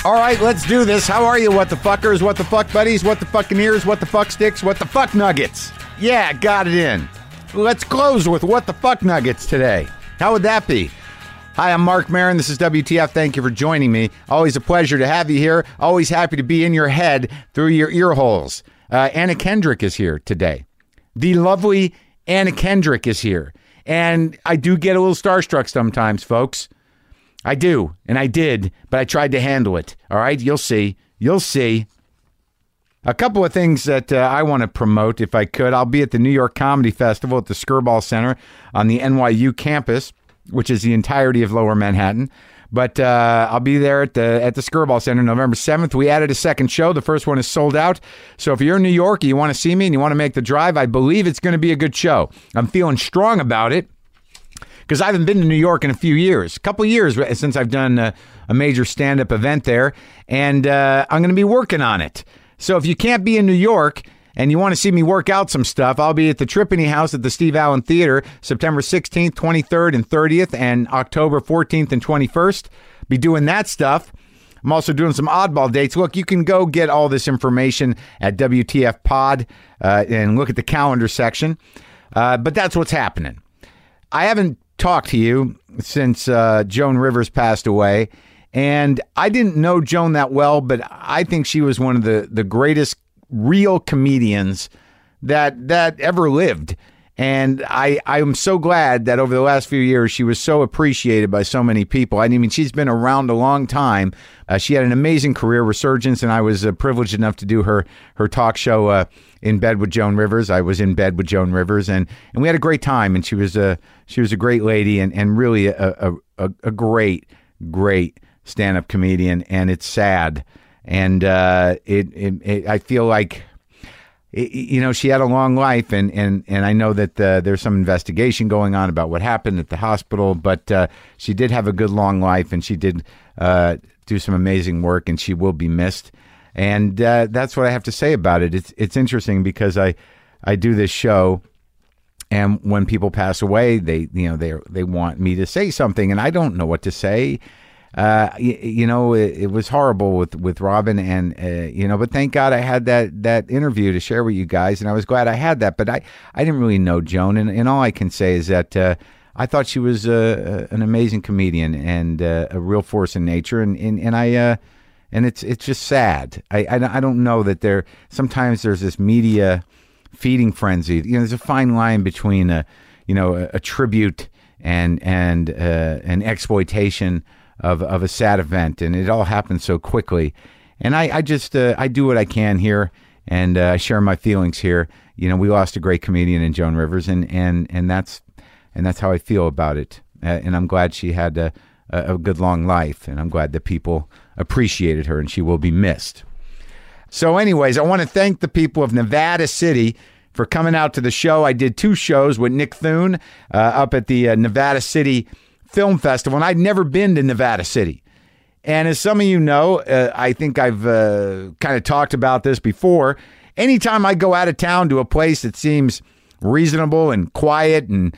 All right, let's do this. How are you, what the fuckers, what the fuck buddies, what the fucking ears, what the fuck sticks, what the fuck nuggets? Yeah, got it in. Let's close with what the fuck nuggets today. How would that be? Hi, I'm Mark Maron. This is WTF. Thank you for joining me. Always a pleasure to have you here. Always happy to be in your head through your ear holes. Anna Kendrick is here today. The lovely Anna Kendrick is here. And I do get a little starstruck sometimes, folks. I do, and I did, but I tried to handle it. All right, you'll see. You'll see. A couple of things that I want to promote, if I could. I'll be at the New York Comedy Festival at the Skirball Center on the NYU campus, which is the entirety of Lower Manhattan. But I'll be there at the Skirball Center November 7th. We added a second show. The first one is sold out. So if you're in New York and you want to see me and you want to make the drive, I believe it's going to be a good show. I'm feeling strong about it, because I haven't been to New York in a few years, a couple years since I've done a major stand-up event there, and I'm going to be working on it. So if you can't be in New York and you want to see me work out some stuff, I'll be at the Tripany House at the Steve Allen Theater September 16th, 23rd, and 30th, and October 14th and 21st. Be doing that stuff. I'm also doing some oddball dates. Look, you can go get all this information at WTF Pod and look at the calendar section, but that's what's happening. I haven't talked to you since Joan Rivers passed away, and I didn't know Joan that well, but I think she was one of the greatest real comedians that ever lived. And I'm so glad that over the last few years she was so appreciated by so many people. I mean, she's been around a long time. She had an amazing career, Resurgence, and I was privileged enough to do her talk show in bed with Joan Rivers. I was in bed with Joan Rivers, and we had a great time. And she was a great lady, and really a great stand-up comedian. And it's sad, and I feel like, you know, she had a long life, and I know that there's some investigation going on about what happened at the hospital, but she did have a good long life, and she did do some amazing work, and she will be missed. And that's what I have to say about it. It's interesting because I do this show, and when people pass away, they want me to say something, and I don't know what to say. It was horrible with Robin, and but thank God I had that interview to share with you guys, and I was glad I had that. But I didn't really know Joan, and all I can say is that I thought she was an amazing comedian and a real force in nature, and it's just sad. I don't know that sometimes there's this media feeding frenzy. There's a fine line between a tribute and an exploitation of a sad event, and it all happened so quickly. And I just I do what I can here, and I share my feelings here. We lost a great comedian in Joan Rivers, and that's how I feel about it. And I'm glad she had a good long life, and I'm glad that people appreciated her, and she will be missed. So anyways, I want to thank the people of Nevada City for coming out to the show. I did 2 shows with Nick Thune up at the Nevada City Film Festival, and I'd never been to Nevada City. And as some of you know, I think I've kind of talked about this before. Anytime I go out of town to a place that seems reasonable and quiet and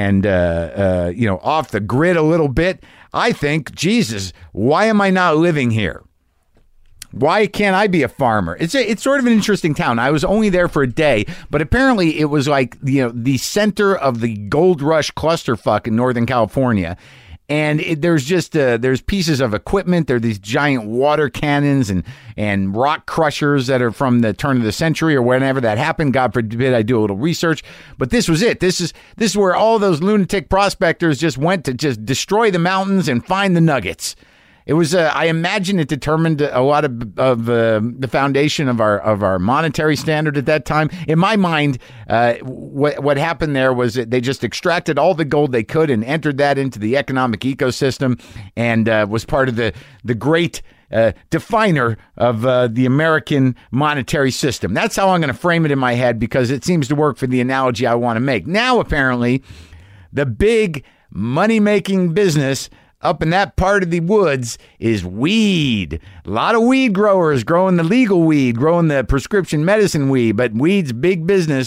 off the grid a little bit, I think, Jesus, why am I not living here? Why can't I be a farmer? It's sort of an interesting town. I was only there for a day, but apparently it was like, the center of the gold rush clusterfuck in Northern California. And there's pieces of equipment. There are these giant water cannons and rock crushers that are from the turn of the century or whenever that happened. God forbid I do a little research. But this was it. This is where all those lunatic prospectors just went to just destroy the mountains and find the nuggets. It was, I imagine it determined a lot of the foundation of our monetary standard at that time. In my mind, what happened there was that they just extracted all the gold they could and entered that into the economic ecosystem, and was part of the great definer of the American monetary system. That's how I'm going to frame it in my head, because it seems to work for the analogy I want to make. Now, apparently, the big money-making business up in that part of the woods is weed. A lot of weed growers growing the legal weed, growing the prescription medicine weed, but weed's big business.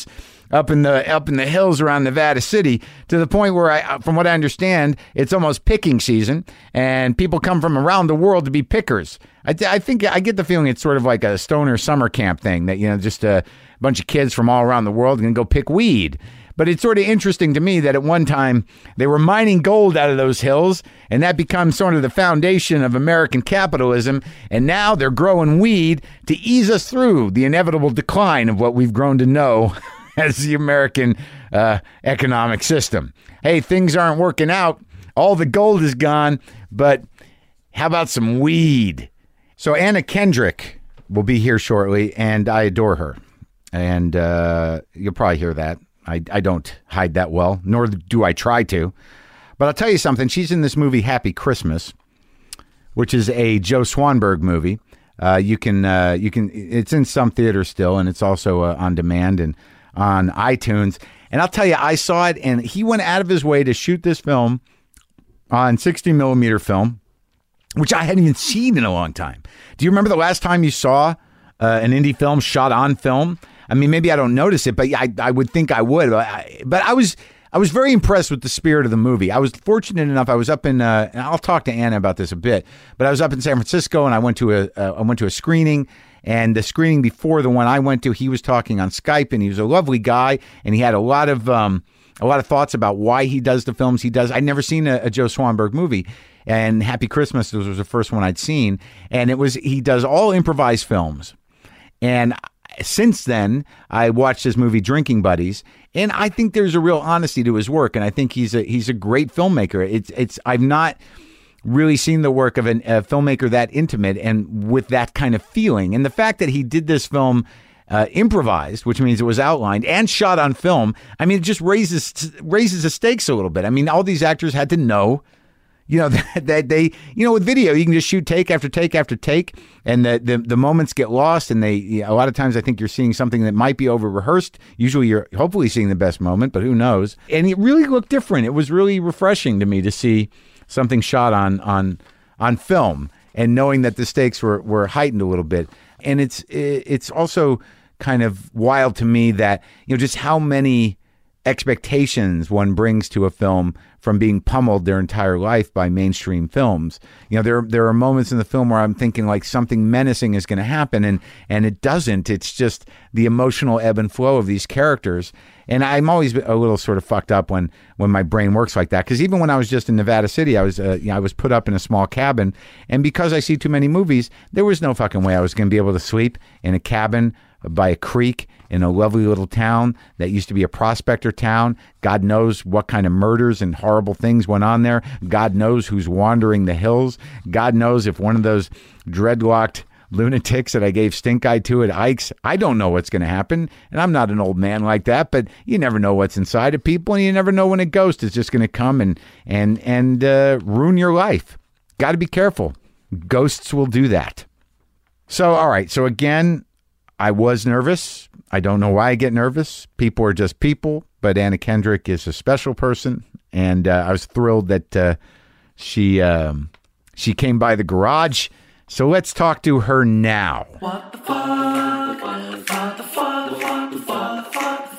up in the hills around Nevada City, to the point where, from what I understand, it's almost picking season, and people come from around the world to be pickers. I think I get the feeling it's sort of like a stoner summer camp thing, that just a bunch of kids from all around the world can go pick weed. But it's sort of interesting to me that at one time they were mining gold out of those hills, and that becomes sort of the foundation of American capitalism. And now they're growing weed to ease us through the inevitable decline of what we've grown to know as the American economic system. Hey, things aren't working out. All the gold is gone, but how about some weed? So Anna Kendrick will be here shortly, and I adore her. And you'll probably hear that. I don't hide that well, nor do I try to. But I'll tell you something. She's in this movie Happy Christmas, which is a Joe Swanberg movie. You can. It's in some theaters still, and it's also on demand and on iTunes. And I'll tell you, I saw it, and he went out of his way to shoot this film on 60 millimeter film, which I hadn't even seen in a long time. Do you remember the last time you saw an indie film shot on film? I mean, maybe I don't notice it, but I would think I would. But I was very impressed with the spirit of the movie. I was fortunate enough. I was up in, and I'll talk to Anna about this a bit. But I was up in San Francisco, and I went to a screening. And the screening before the one I went to, he was talking on Skype, and he was a lovely guy, and he had a lot of thoughts about why he does the films he does. I'd never seen a Joe Swanberg movie, and Happy Christmas was the first one I'd seen, and he does all improvised films, and since then, I watched his movie Drinking Buddies, and I think there's a real honesty to his work, and I think he's a great filmmaker. I've not really seen the work of a filmmaker that intimate and with that kind of feeling, and the fact that he did this film improvised, which means it was outlined and shot on film. I mean, it just raises the stakes a little bit. I mean, all these actors had to know. That they, with video, you can just shoot take after take after take, and the moments get lost. And a lot of times I think you're seeing something that might be over rehearsed. Usually you're hopefully seeing the best moment, but who knows? And it really looked different. It was really refreshing to me to see something shot on film, and knowing that the stakes were heightened a little bit. And it's also kind of wild to me that, just how many expectations one brings to a film from being pummeled their entire life by mainstream films. There are moments in the film where I'm thinking like something menacing is going to happen, and it doesn't. It's just the emotional ebb and flow of these characters. And I'm always a little sort of fucked up when my brain works like that. Because even when I was just in Nevada City, I was put up in a small cabin, and because I see too many movies, there was no fucking way I was going to be able to sleep in a cabin by a creek in a lovely little town that used to be a prospector town. God knows what kind of murders and horrible things went on there. God knows who's wandering the hills. God knows if one of those dreadlocked lunatics that I gave stink eye to at Ike's, I don't know what's going to happen. And I'm not an old man like that, but you never know what's inside of people, and you never know when a ghost is just going to come and ruin your life. Got to be careful. Ghosts will do that. So, all right. So again, I was nervous. I don't know why I get nervous. People are just people, but Anna Kendrick is a special person, and I was thrilled that she came by the garage. So let's talk to her now. What the fuck? What the fuck? What the fuck?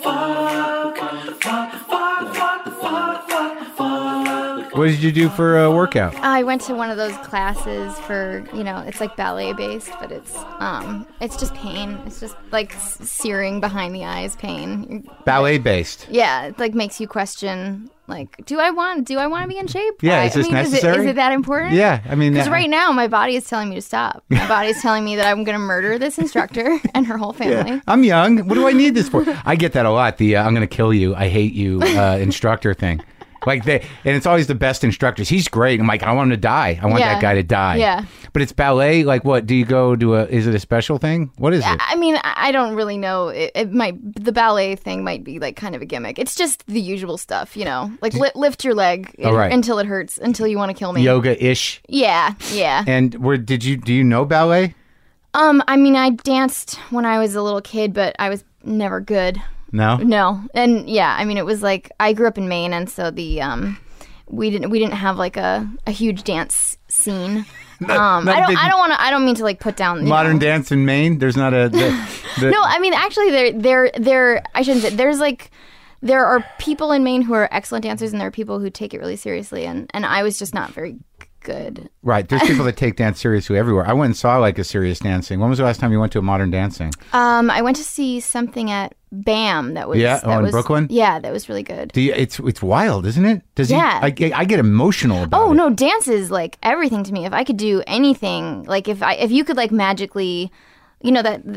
What did you do for a workout? I went to one of those classes for, it's like ballet based, but it's just pain. It's just like searing behind the eyes pain. Ballet based. Yeah, it like makes you question, like, do I want to be in shape? Yeah, is this necessary? Is it that important? Yeah, I mean, because right now my body is telling me to stop. My body is telling me that I'm going to murder this instructor and her whole family. Yeah. I'm young. What do I need this for? I get that a lot. The I'm going to kill you, I hate you instructor thing. And it's always the best instructors. He's great. I'm like, I want him to die. I want that guy to die. Yeah. But it's ballet. Like, what do you go to? Is it a special thing? What is it? I mean, I don't really know. It might, the ballet thing might be like kind of a gimmick. It's just the usual stuff, like lift your leg until it hurts, until you want to kill me. Yoga-ish. Yeah. And do you know ballet? I mean, I danced when I was a little kid, but I was never good. No. And yeah, I mean, it was like, I grew up in Maine, and so we didn't have like a huge dance scene. I don't mean to like put down modern dance in Maine. There's not a. No, I mean actually, there. I shouldn't say there's like. There are people in Maine who are excellent dancers, and there are people who take it really seriously, and I was just not very good. Right. There's people that take dance seriously everywhere. I went and saw like a serious dancing. When was the last time you went to a modern dancing? I went to see something at BAM that was in Brooklyn. Yeah, that was really good. It's wild, isn't it? I get emotional about it. Oh no, dance is like everything to me. If I could do anything, like if you could like magically. You know that?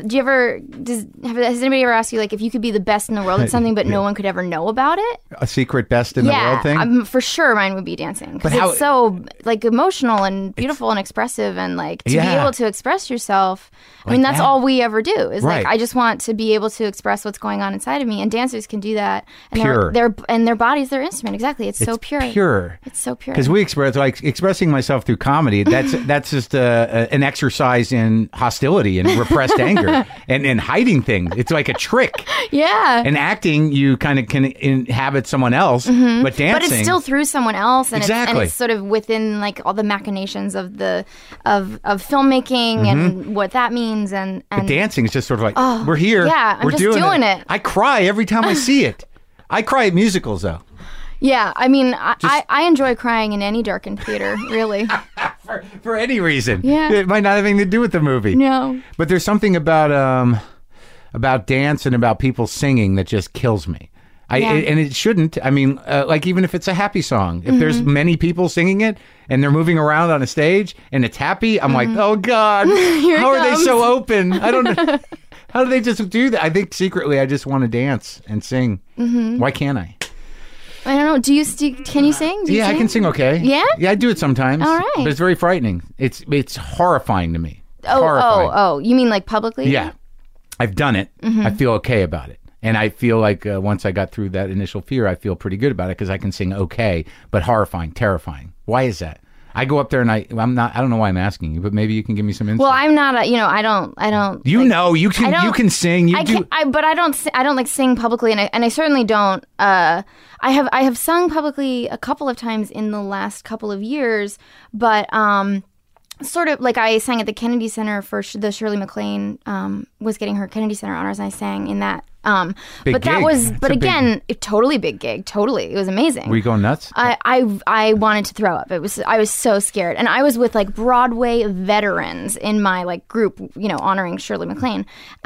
Has anybody ever asked you like if you could be the best in the world at something, but no one could ever know about it? A secret best in the world thing? For sure, mine would be dancing because it's so like emotional and beautiful and expressive, and like to be able to express yourself. I mean, that's all we ever do. Is like I just want to be able to express what's going on inside of me, and dancers can do that. And pure. Their body's their instrument. Exactly. It's so pure. Pure. It's so pure. Because we expressing myself through comedy. That's just an exercise in hostility and repressed anger and hiding things. It's like a trick. Yeah. And acting, you kind of can inhabit someone else, but dancing, but it's still through someone else, and exactly. It's sort of within like all the machinations of the of filmmaking and what that means. And but dancing is just sort of like we're here. Yeah, I'm we're just doing it. I cry every time I see it. I cry at musicals though. Yeah, I mean, I enjoy crying in any darkened theater, really. for any reason. Yeah. It might not have anything to do with the movie. No. But there's something about dance and about people singing that just kills me. And it shouldn't. I mean, like even if it's a happy song, if there's many people singing it and they're moving around on a stage and it's happy, I'm like, oh God, how are they so open? I don't know. How do they just do that? I think secretly I just want to dance and sing. Why can't I? I don't know. Can you sing? Do you sing? I can sing okay. Yeah? Yeah, I do it sometimes. All right. But it's very frightening. It's horrifying to me. Oh, you mean like publicly? Yeah. I've done it. I feel okay about it. And I feel like once I got through that initial fear, I feel pretty good about it because I can sing okay, but horrifying, terrifying. Why is that? I go up there and I don't know why I'm asking you, but maybe you can give me some insight. Well, I'm not I don't. You can sing. But I don't like sing publicly, and I certainly don't. I have sung publicly a couple of times in the last couple of years, but sort of like I sang at the Kennedy Center for the Shirley MacLaine was getting her Kennedy Center honors, and I sang in that. Totally big gig. Totally, it was amazing. Were you going nuts? I wanted to throw up. I was so scared, and I was with like Broadway veterans in my like group, honoring Shirley MacLaine,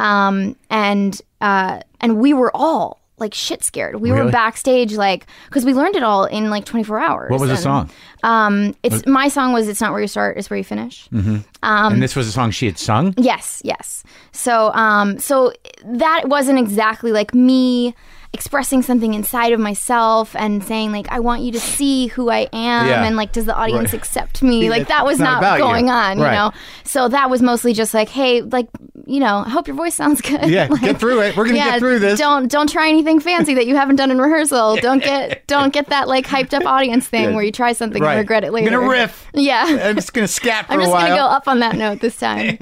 and we were all like shit scared. We were backstage like because we learned it all in like 24 hours. What was the song? My song was "It's Not Where You Start, It's Where You Finish." And this was a song she had sung? Yes. So that wasn't exactly like me expressing something inside of myself and saying like I want you to see who I am and like does the audience accept me? Like that was not going on, you know. So that was mostly just like, hey, like, I hope your voice sounds good. Yeah, like, get through it. We're gonna get through this. Don't try anything fancy that you haven't done in rehearsal. Don't get that like hyped up audience thing where you try something and regret it later. I'm gonna riff. Yeah. I'm just gonna scat for a while. I'm just gonna go up on that note this time.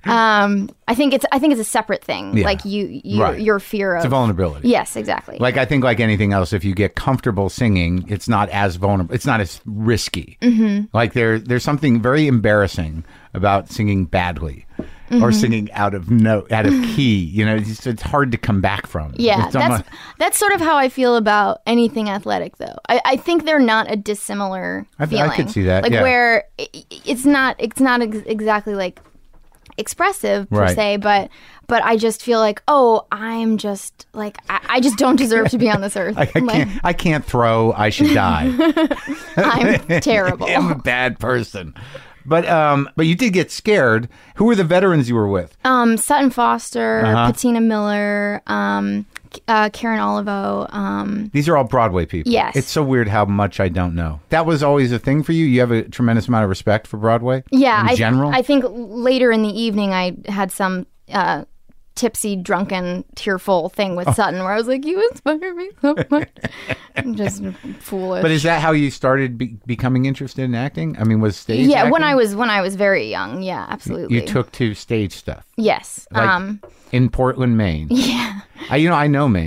I think it's a separate thing. Yeah. Like your fear of it's a vulnerability. Yes, exactly. Like I think like anything else, if you get comfortable singing, it's not as vulnerable. It's not as risky. Like there's something very embarrassing about singing badly. Or singing out of key, it's hard to come back from. Yeah, that's sort of how I feel about anything athletic, though. I think they're not a dissimilar feeling. I could see that, like where it's not exactly like expressive per se, but I just feel like, I'm just like I just don't deserve to be on this earth. I can't throw. I should die. I'm terrible. I'm a bad person. But you did get scared. Who were the veterans you were with? Sutton Foster, Patina Miller, Karen Olivo. These are all Broadway people. Yes. It's so weird how much I don't know. That was always a thing for you? You have a tremendous amount of respect for Broadway? Yeah. In general? I think later in the evening I had some tipsy, drunken, tearful thing with Sutton where I was like, you inspire me so much. I'm just foolish. But is that how you started becoming interested in acting? I mean, was stage acting? when I was very young. Yeah, absolutely. You took to stage stuff? Yes. Like in Portland, Maine? Yeah. I know Maine.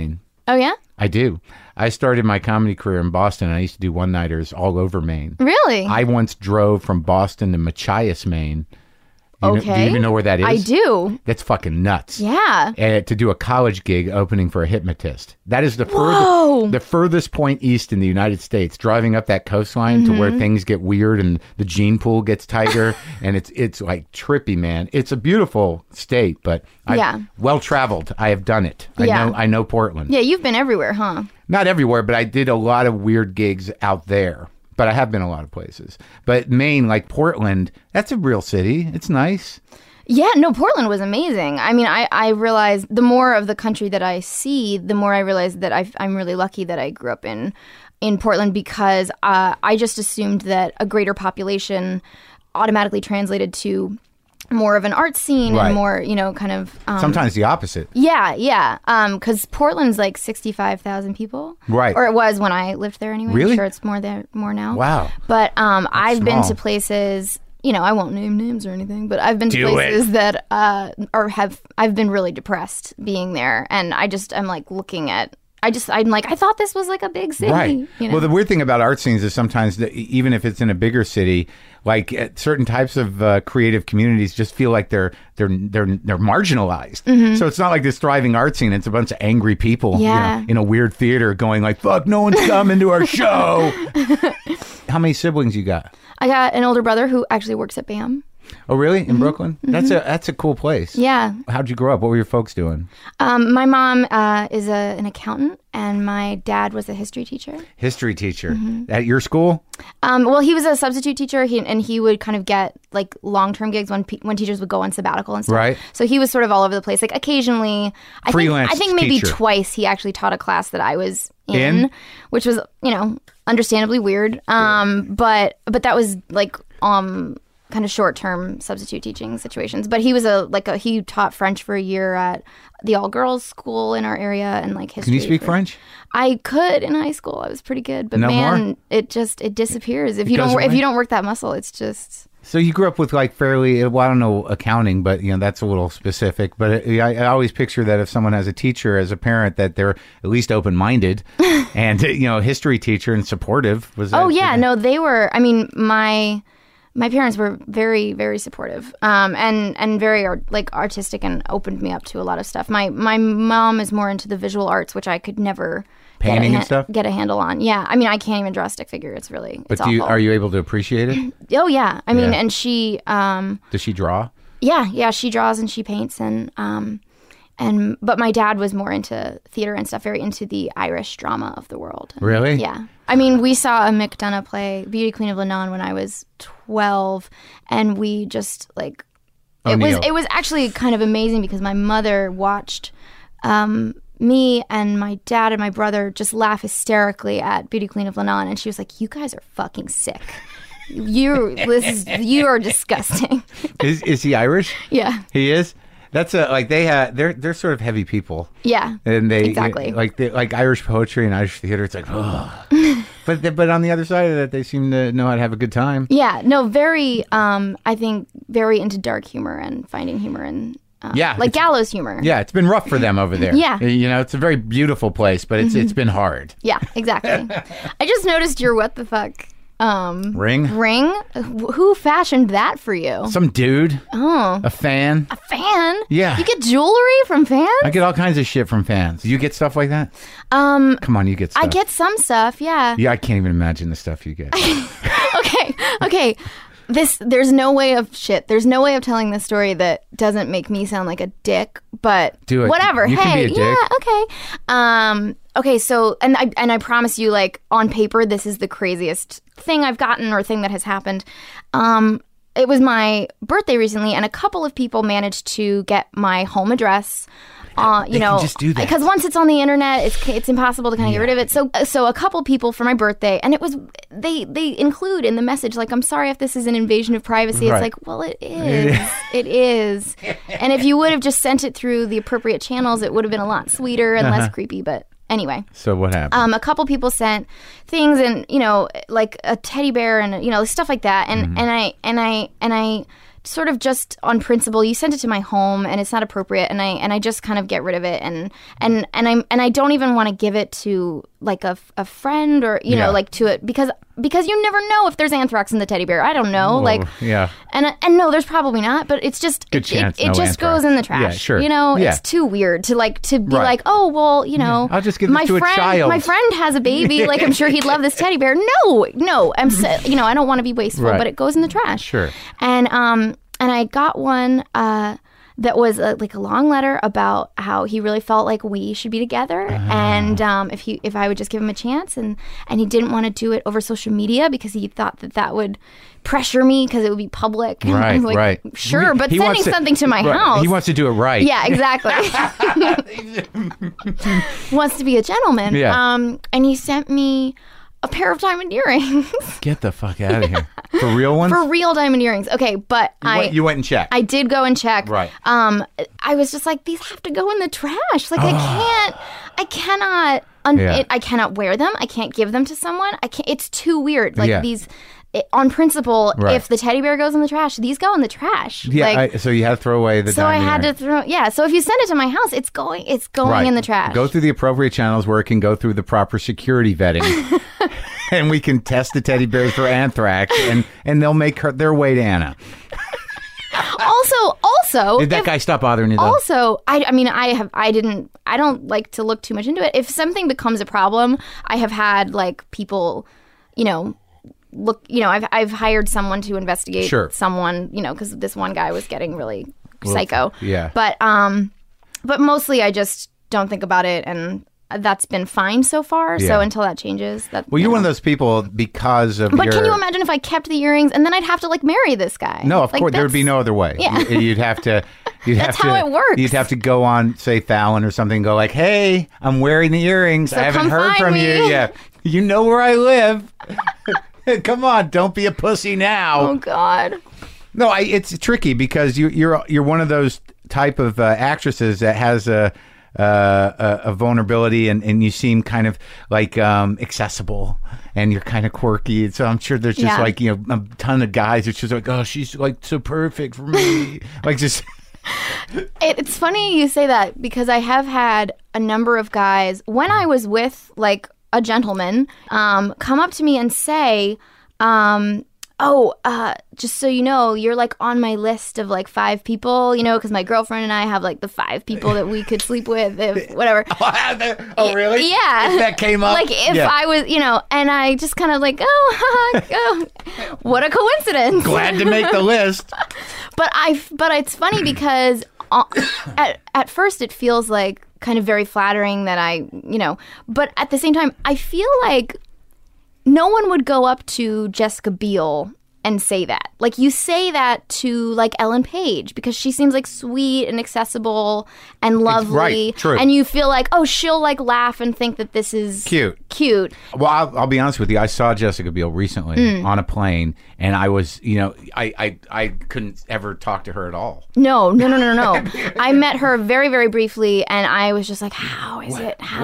Oh, yeah? I do. I started my comedy career in Boston. And I used to do one-nighters all over Maine. Really? I once drove from Boston to Machias, Maine. Do you even know where that is? I do. That's fucking nuts. Yeah. To do a college gig opening for a hypnotist. That is the furthest point east in the United States, driving up that coastline to where things get weird and the gene pool gets tighter. And it's like trippy, man. It's a beautiful state, but well-traveled. I have done it. I know Portland. Yeah, you've been everywhere, huh? Not everywhere, but I did a lot of weird gigs out there. But I have been a lot of places. But Maine, like Portland, that's a real city. It's nice. Yeah, no, Portland was amazing. I mean, I realized the more of the country that I see, the more I realize that I'm really lucky that I grew up in Portland, because I just assumed that a greater population automatically translated to more of an art scene and more, kind of... sometimes the opposite. Yeah. Because Portland's like 65,000 people. Right. Or it was when I lived there anyway. Really? I'm sure it's more now. Wow. But I've been to places... I won't name names or anything, but I've been to places that I've been really depressed being there, and I'm like looking at. I'm like, I thought this was like a big city. Right. Well, the weird thing about art scenes is sometimes even if it's in a bigger city, like certain types of creative communities just feel like they're marginalized. Mm-hmm. So it's not like this thriving art scene. It's a bunch of angry people in a weird theater going like, fuck, no one's coming to our show. How many siblings you got? I got an older brother who actually works at BAM. Oh, really? In Brooklyn? Mm-hmm. That's a cool place. Yeah. How'd you grow up? What were your folks doing? My mom is an accountant, and my dad was a history teacher. History teacher. Mm-hmm. At your school? Well, he was a substitute teacher, and he would kind of get like long-term gigs when teachers would go on sabbatical and stuff. Right. So he was sort of all over the place. Like occasionally, I think maybe teacher. Twice he actually taught a class that I was in? Which was understandably weird. But that was like kind of short-term substitute teaching situations. But he was he taught French for a year at the all-girls school in our area, and like history. Can you speak French? I could in high school. I was pretty good, but it disappears if you don't work that muscle. It's just. So you grew up with like fairly, well, I don't know accounting, but that's a little specific. But I always picture that if someone has a teacher as a parent, that they're at least open-minded, and history teacher and supportive. They were. I mean, my parents were very, very supportive, and very artistic, and opened me up to a lot of stuff. My mom is more into the visual arts, which I could never painting and stuff get a handle on. Yeah, I mean, I can't even draw a stick figure. It's really But awful. Are you able to appreciate it? Oh yeah, I mean, and she does she draw? Yeah, she draws and she paints, but my dad was more into theater and stuff, very into the Irish drama of the world. Really? Yeah. I mean, we saw a McDonough play, Beauty Queen of Lebanon, when I was 12, and we just like it was actually kind of amazing because my mother watched me and my dad and my brother just laugh hysterically at Beauty Queen of Lebanon, and she was like, "You guys are fucking sick. You are disgusting." Is he Irish? Yeah, he is. That's they're sort of heavy people. Yeah, and they exactly like Irish poetry and Irish theater. It's like, oh, but on the other side of that, they seem to know how to have a good time. Yeah, no, very. I think very into dark humor and finding humor in. Gallows humor. Yeah, it's been rough for them over there. Yeah, it's a very beautiful place, but it's been hard. Yeah, exactly. I just noticed your what the fuck. Ring? Who fashioned that for you? Some dude. Oh. A fan. A fan? Yeah. You get jewelry from fans? I get all kinds of shit from fans. You get stuff like that? Come on, you get stuff. I get some stuff, yeah. Yeah, I can't even imagine the stuff you get. Okay. There's no way of telling this story that doesn't make me sound like a dick, but do it. Whatever. You can be a dick. Yeah, okay. Okay, so and I promise you, like on paper, this is the craziest thing I've gotten or thing that has happened. It was my birthday recently, and a couple of people managed to get my home address. They can just do that because once it's on the internet, it's impossible to kind of get rid of it. So a couple people for my birthday, and it was they include in the message like, "I'm sorry if this is an invasion of privacy." Right. It's like, well, it is. It is. And if you would have just sent it through the appropriate channels, it would have been a lot sweeter and less creepy. But anyway, so what happened? A couple people sent things, and like a teddy bear and stuff like that, and I sort of just on principle. You sent it to my home, and it's not appropriate, and I just kind of get rid of it, and I don't even want to give it to like a friend or you know like to it because you never know if there's anthrax in the teddy bear. I don't know, and no, there's probably not, but it's just it just goes in the trash. Yeah, sure. You know, it's too weird to be like, oh well, you know, I'll just give it to a child. My friend has a baby, like I'm sure he'd love this teddy bear. No, you know, I don't want to be wasteful, but it goes in the trash. Sure. And I got one that was like a long letter about how he really felt like we should be together, and if I would just give him a chance, and he didn't want to do it over social media because he thought that would pressure me because it would be public. And right, I'm like, right. Sure, but sending something to my house. He wants to do it right. Yeah, exactly. Wants to be a gentleman. Yeah. And he sent me a pair of diamond earrings. Get the fuck out of here. For real ones? For real diamond earrings. Okay, but you went and checked. I did go and check. Right. I was just like, these have to go in the trash. Like I cannot I cannot wear them. I can't give them to someone. It's too weird. Like these on principle, if the teddy bear goes in the trash, these go in the trash. Yeah, so you had to throw away the diamond earring. To throw. Yeah, so if you send it to my house, it's going in the trash. Go through the appropriate channels where it can go through the proper security vetting. And we can test the teddy bears for anthrax, and they'll make their way to Anna. Also, did that guy stop bothering you though? Also, I don't like to look too much into it. If something becomes a problem, I have had like people, you know, look, you know, I've hired someone to investigate someone, you know, because this one guy was getting really psycho. Yeah. But mostly I just don't think about it, and that's been fine so far. So until that changes, you're one of those people because of. But can you imagine if I kept the earrings and then I'd have to like marry this guy? No, of course there would be no other way. Yeah. You'd have to. That's how it works. You'd have to go on, say Fallon or something, and go like, "Hey, I'm wearing the earrings. So I haven't heard from you. Yeah, you know where I live. Come on, don't be a pussy now." Oh God. No, it's tricky because you're one of those type of actresses that has a vulnerability, and you seem kind of like accessible, and you're kind of quirky. So I'm sure there's just like, you know, a ton of guys that's just like, oh, she's like so perfect for me. Like just. It's funny you say that because I have had a number of guys when I was with like a gentleman come up to me and say, just so you know, you're like on my list of like 5 people, you know, because my girlfriend and I have like the 5 people that we could sleep with, if whatever. Oh, really? Yeah. If that came up? Like if I was, you know, and I just kind of like, what a coincidence. Glad to make the list. But it's funny because at first it feels like kind of very flattering that I, you know, but at the same time, I feel like no one would go up to Jessica Biel and say that. Like, you say that to, like, Ellen Page because she seems, like, sweet and accessible and lovely. Right, true. And you feel like, oh, she'll, like, laugh and think that this is cute. Well, I'll be honest with you. I saw Jessica Biel recently on a plane, and I was, you know, I couldn't ever talk to her at all. No. I met her very, very briefly, and I was just like, how are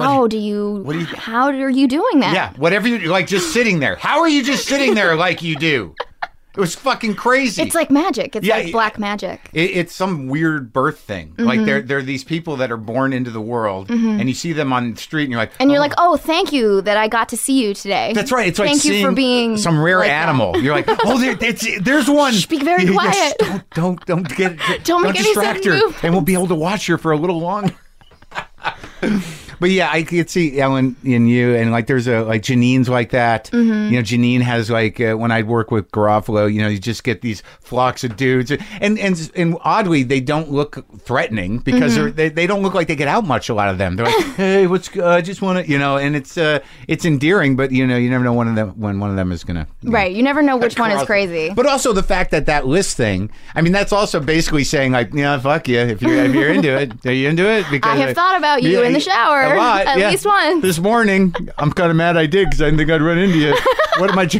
you doing that? Yeah, whatever you, like, just sitting there. How are you just sitting there like you do? It was fucking crazy. It's like magic. It's like black magic. It's some weird birth thing. Mm-hmm. Like they're these people that are born into the world, and you see them on the street, and you're like, you're like, oh, thank you that I got to see you today. That's right. It's like thank you for being some rare like animal. That. You're like, oh, there's one. Shh, be very quiet. Yes, don't make distract her, move. and we'll be able to watch her for a little longer. But yeah, I could see Ellen in you, and like there's like Janine's like that. Mm-hmm. You know, Janine has like when I'd work with Garofalo, you know, you just get these flocks of dudes, and oddly they don't look threatening because they don't look like they get out much. A lot of them, they're like, hey, what's good? I just want to, you know, and it's endearing, but you know, you never know when one of them is gonna. Right, you never know which one is crazy. But also the fact that list thing, I mean, that's also basically saying like, yeah, fuck you if you're into it. Are you into it? Because I have thought about you in the shower. A lot, at least once. This morning, I'm kind of mad I did because I didn't think I'd run into you. What am I?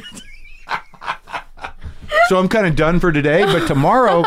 So I'm kind of done for today, but tomorrow.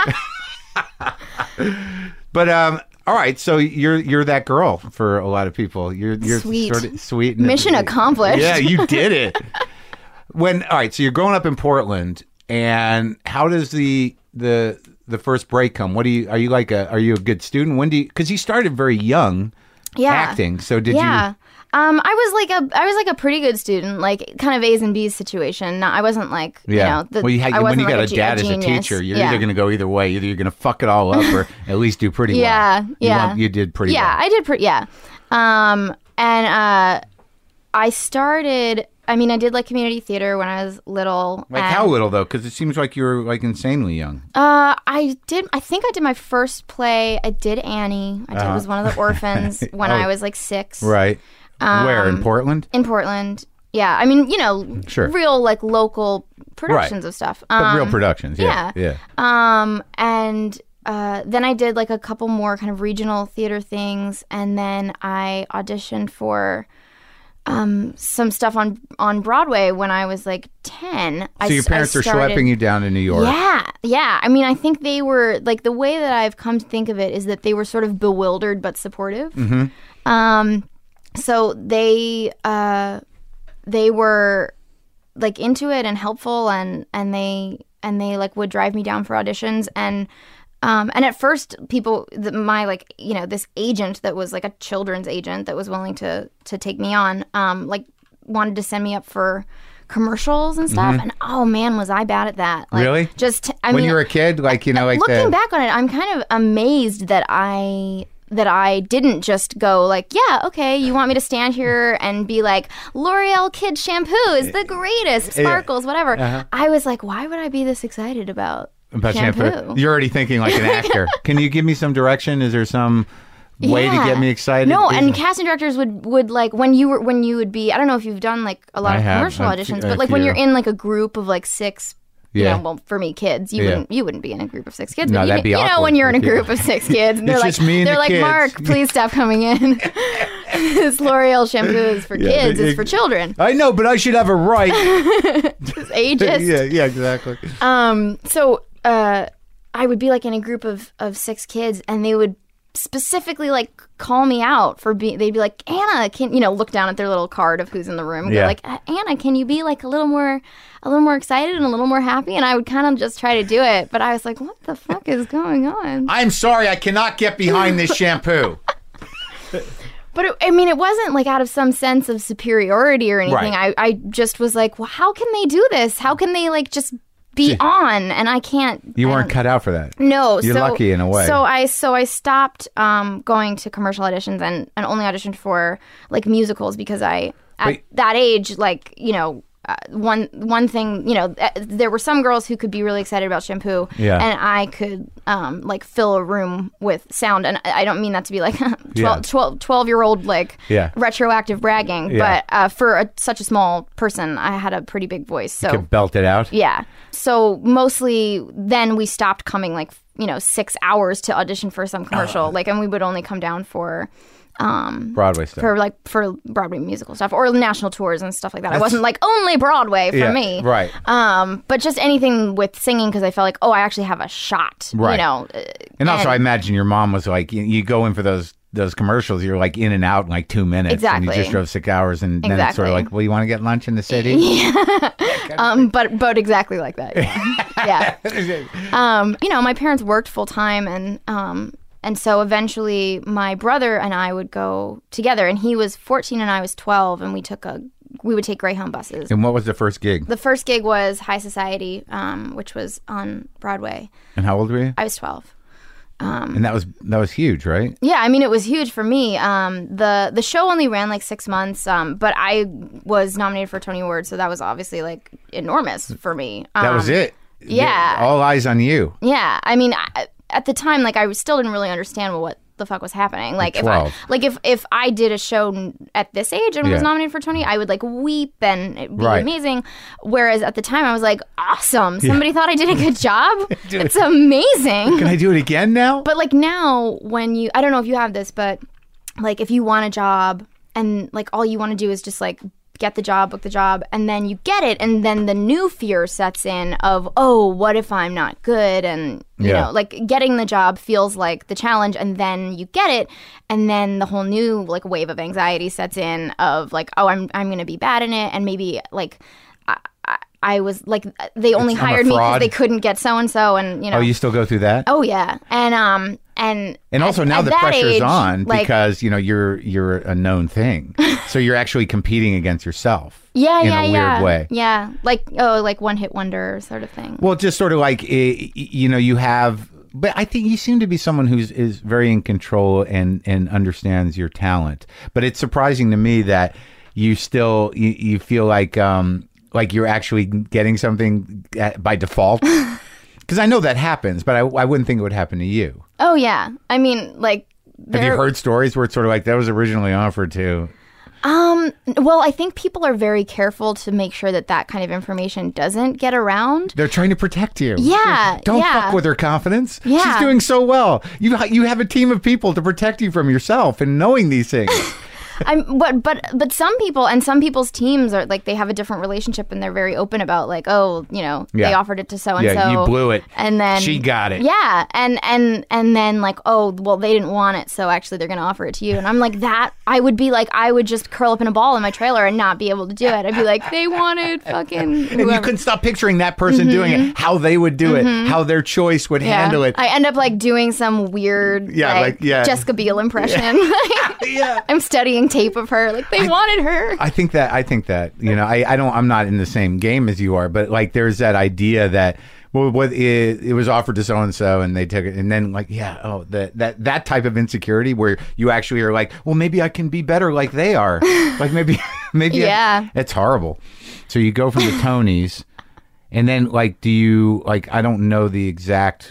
But all right. So you're that girl for a lot of people. You're sweet. Sort of sweet. Mission accomplished. Yeah, you did it. All right. So you're growing up in Portland, and how does the the first break come? Are you a good student? Because you started very young acting. So did you? I was like a pretty good student, like kind of A's and B's situation. No, I wasn't like, when you got a dad as a teacher, you're either going to go either way. Either you're going to fuck it all up or at least do pretty well. You did pretty well. Yeah, I did pretty, and I started, I did like community theater when I was little. Like how little though? Because it seems like you were like insanely young. I think I did my first play. I did Annie. I was one of the orphans when I was like 6. Right. Where, in Portland? In Portland, yeah. Sure. Real like local productions of stuff. But real productions, yeah. And then I did like a couple more kind of regional theater things, and then I auditioned for some stuff on Broadway when I was like 10. So your parents are schlepping you down to New York. Yeah. I think they were, like, the way that I've come to think of it is that they were sort of bewildered but supportive. Mm-hmm. So they were like into it and helpful, and they like would drive me down for auditions, and at first people, this agent that was like a children's agent that was willing to take me on, like wanted to send me up for commercials and stuff, and oh man, was I bad at that. Like, really? When you were a kid, like, looking back on it, I'm kind of amazed that I didn't just go like, yeah, okay, you want me to stand here and be like, L'Oreal Kid shampoo is the greatest, sparkles, whatever. Uh-huh. I was like, why would I be this excited about shampoo? You're already thinking like an actor. Can you give me some direction? Is there some way to get me excited? No, and casting directors would like when you would be, I don't know if you've done like a lot of commercial auditions, but like when you're in like a group of like 6. Well, for me, kids, you wouldn't be in a group of 6 kids. No, but that'd be awkward. When you're in a group of 6 kids, and they're like, kids. Mark, please stop coming in. This L'Oreal shampoo is for kids. It's for children. I know, but I should have a right. It's ageist. Yeah, exactly. So I would be like in a group of 6 kids, and they would specifically like call me out for being. They'd be like, Anna, can look down at their little card of who's in the room. And go like, Anna, can you be like a little more excited and a little more happy? And I would kind of just try to do it, but I was like, what the fuck is going on? I'm sorry, I cannot get behind this shampoo. But it wasn't like out of some sense of superiority or anything. Right. I just was like, well, how can they do this? How can they like just be on, and I can't. You weren't cut out for that. No, you're lucky in a way. So I stopped going to commercial auditions and only auditioned for like musicals because at that age, like, one thing, there were some girls who could be really excited about shampoo, and I could like fill a room with sound, and I don't mean that to be like 12-year-old like retroactive bragging, but for such a small person, I had a pretty big voice, so you could belt it out. Yeah. So mostly then we stopped coming like 6 hours to audition for some commercial, like, and we would only come down for Broadway stuff, for Broadway musical stuff or national tours and stuff like that. I wasn't like only Broadway for me, right? But just anything with singing, because I felt like, oh, I actually have a shot, right? And also, I imagine your mom was like, you go in for those commercials, you're like in and out in like 2 minutes, exactly. And you just drove 6 hours, and then it's sort of like, well, you want to get lunch in the city? Yeah. But exactly like that. Yeah. My parents worked full time, and so eventually my brother and I would go together, and he was 14 and I was 12, and we would take Greyhound buses. And what was the first gig? The first gig was High Society, which was on Broadway. And how old were you? I was 12. And that was huge, right? Yeah, it was huge for me. The show only ran like 6 months, but I was nominated for a Tony Award, so that was obviously like enormous for me. That was it. Yeah. All eyes on you. Yeah, at the time, like, I still didn't really understand what the fuck was happening. Like, if I did a show at this age and was nominated for Tony, I would like weep and it'd be amazing. Whereas at the time, I was like, awesome. Somebody thought I did a good job. It's amazing. Can I do it again now? But like now, I don't know if you have this, but like if you want a job and like all you want to do is just like get the job, book the job, and then you get it, and then the new fear sets in of, oh, what if I'm not good? And you know, like getting the job feels like the challenge, and then you get it, and then the whole new like wave of anxiety sets in of like, oh, I'm going to be bad in it, and maybe like I was like, they only hired me because they couldn't get so and so, and you know. Oh, you still go through that? Oh yeah, and also now the pressure's age, on like, because you know you're a known thing, so you're actually competing against yourself. Yeah, in a weird way. Yeah, like one hit wonder sort of thing. Well, just sort of like you know you have. But I think you seem to be someone is very in control and understands your talent. But it's surprising to me that you still you feel like you're actually getting something by default. Because I know that happens, but I wouldn't think it would happen to you. Oh yeah, I mean, like, have you heard stories where it's sort of like that was originally offered to? Well, I think people are very careful to make sure that kind of information doesn't get around. They're trying to protect you. Yeah. Don't fuck with her confidence. Yeah. She's doing so well. You have a team of people to protect you from yourself and knowing these things. But some people and some people's teams are like, they have a different relationship and they're very open about like, oh, you know, they offered it to so and so. Yeah, you blew it. And then she got it. Yeah. And then like, oh, well, they didn't want it, so actually they're gonna offer it to you. And I'm like, I would just curl up in a ball in my trailer and not be able to do it. I'd be like, they wanted fucking whoever. And you couldn't stop picturing that person doing it, how they would do it, how their choice would handle it. I end up like doing some weird Jessica Biel impression. Yeah. I'm studying tape of her. Like, they wanted her. I think that, you know, I'm not in the same game as you are, but like there's that idea that, well, it was offered to so and so, and they took it, and then like, that type of insecurity where you actually are like, well, maybe I can be better like they are, like maybe it's horrible. So you go from the Tonys, and then like, do you like? I don't know the exact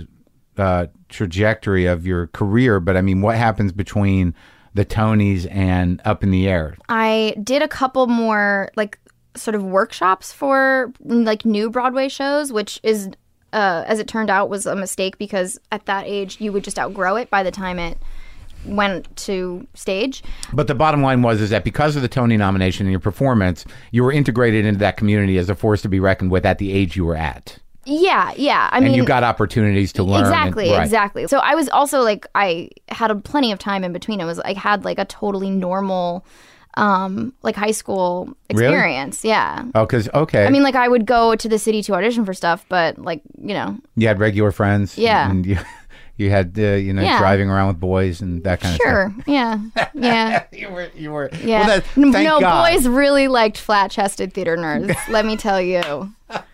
trajectory of your career, but I mean, what happens between the Tonys and Up in the Air? I did a couple more like sort of workshops for like new Broadway shows, which is, as it turned out, was a mistake because at that age you would just outgrow it by the time it went to stage. But the bottom line is that because of the Tony nomination and your performance, you were integrated into that community as a force to be reckoned with at the age you were at. Yeah. I mean, you got opportunities to learn. Exactly. So I was also like, I had plenty of time in between. I had like a totally normal, like high school experience. Really? Yeah. Oh, okay. I mean, like I would go to the city to audition for stuff, but like, you know. You had regular friends. Yeah. And you had, driving around with boys and that kind of stuff. Sure. Yeah. Yeah. you were. Yeah. Well, thank God. Boys really liked flat-chested theater nerds. Let me tell you.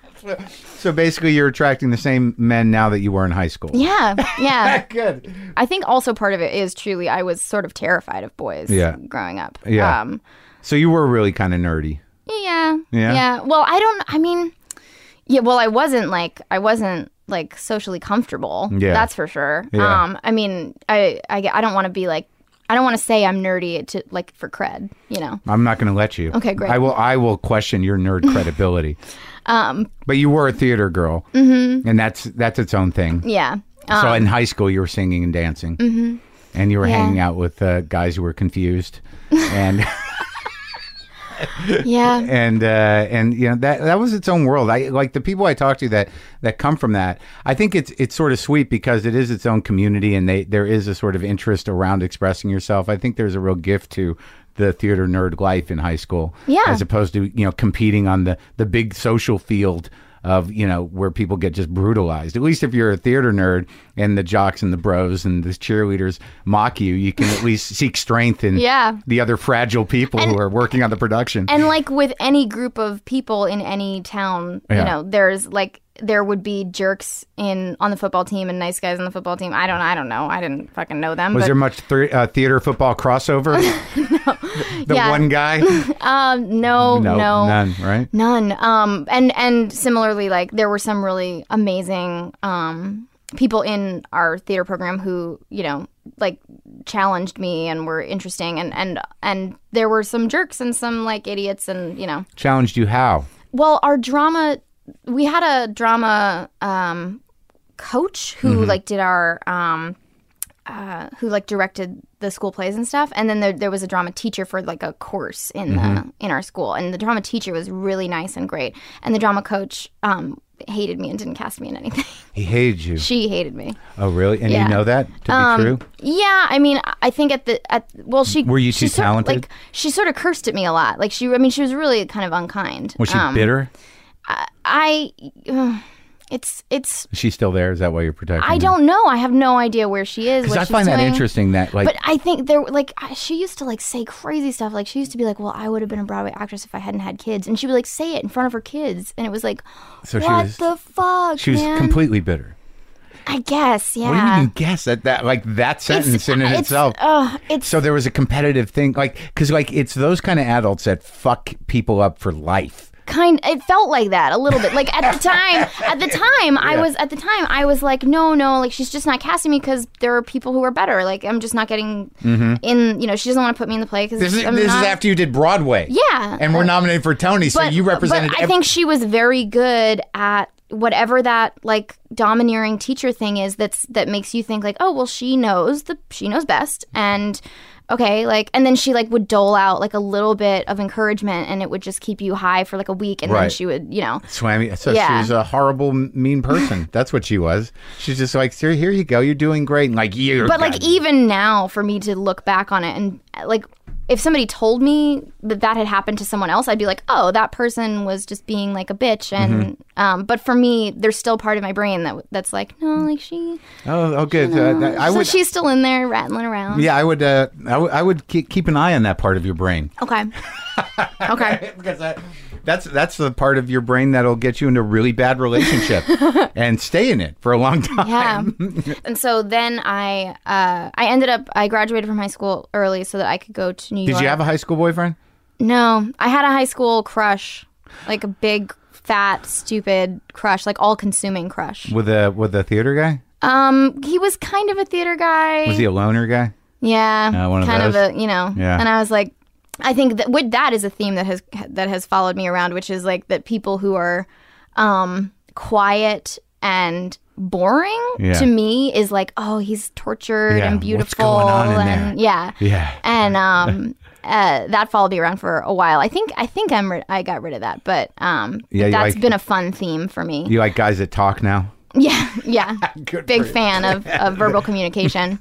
So basically, you're attracting the same men now that you were in high school. Yeah. Good. I think also part of it is truly I was sort of terrified of boys growing up. Yeah. So you were really kind of nerdy. Yeah. Well, I wasn't like socially comfortable. Yeah. That's for sure. Yeah. I mean, I don't want to be like, I don't want to say I'm nerdy to like for cred, you know. I'm not going to let you. Okay, great. I will question your nerd credibility. But you were a theater girl, and that's its own thing. Yeah. So in high school, you were singing and dancing, and you were hanging out with guys who were confused, and and you know that was its own world. I like the people I talk to that come from that. I think it's sort of sweet because it is its own community, and there is a sort of interest around expressing yourself. I think there's a real gift to the theater nerd life in high school, as opposed to competing on the big social field of where people get just brutalized. At least if you're a theater nerd and the jocks and the bros and the cheerleaders mock you, you can at least seek strength in the other fragile people who are working on the production. And like with any group of people in any town, there's like there would be jerks on the football team and nice guys on the football team. I don't know. I didn't fucking know them. Was there much theater football crossover? The one guy? No, none. Right? None. And similarly, like there were some really amazing people in our theater program who like challenged me and were interesting, and there were some jerks and some like idiots and Challenged you how? Well, our drama. We had a drama coach who like did our who like directed the school plays and stuff, and then there was a drama teacher for like a course in our school, and the drama teacher was really nice and great, and the drama coach hated me and didn't cast me in anything. He hated you. She hated me. Oh, really? And you know that to be true? Yeah, I mean, I think she were you too talented? She sort of cursed at me a lot. Like she was really kind of unkind. Was she bitter? It's. Is she still there? Is that why you're protecting her? I don't know. I have no idea where she is. Because I find that interesting. That like, but I think there like she used to like say crazy stuff. Like she used to be like, "Well, I would have been a Broadway actress if I hadn't had kids," and she would like say it in front of her kids, and it was like, so what the fuck? She was completely bitter. I guess, yeah. What do you mean guess? That like that sentence in itself. So there was a competitive thing, like because like it's those kind of adults that fuck people up for life. It felt like that a little bit. Like at the time, I was like, no, like she's just not casting me because there are people who are better. Like I'm just not getting in. You know, she doesn't want to put me in the play because this is after you did Broadway. Yeah, and we're nominated for Tony, so you represented. But I think she was very good at whatever that like domineering teacher thing is. That makes you think like, oh well, she knows best and. Okay, like, and then she like would dole out like a little bit of encouragement, and it would just keep you high for like a week, and then she would, you know, swammy. So she was a horrible, mean person. That's what she was. She's just like, here you go, you're doing great, and like you. But like even now, for me to look back on it, and like if somebody told me that had happened to someone else, I'd be like, oh, that person was just being like a bitch, and but for me, there's still part of my brain that's like, no, like she. Oh, good. So she's still in there rattling around. Yeah, I would keep an eye on that part of your brain. Okay. Okay. Because that's the part of your brain that'll get you into a really bad relationship and stay in it for a long time. Yeah. And so then I graduated from high school early so that I could go to New York. Did you have a high school boyfriend? No, I had a high school crush, like a big, fat, stupid crush, like all-consuming crush. With a theater guy? He was kind of a theater guy. Was he a loner guy? Yeah, one of kind those? of a, you know. Yeah. And I was like, I think that is a theme that has followed me around, which is like that people who are quiet and boring to me is like, oh, he's tortured and beautiful. What's going on in there? Yeah. And that followed me around for a while. I think I got rid of that, but that's been a fun theme for me. You like guys that talk now? Yeah. Big fan of verbal communication.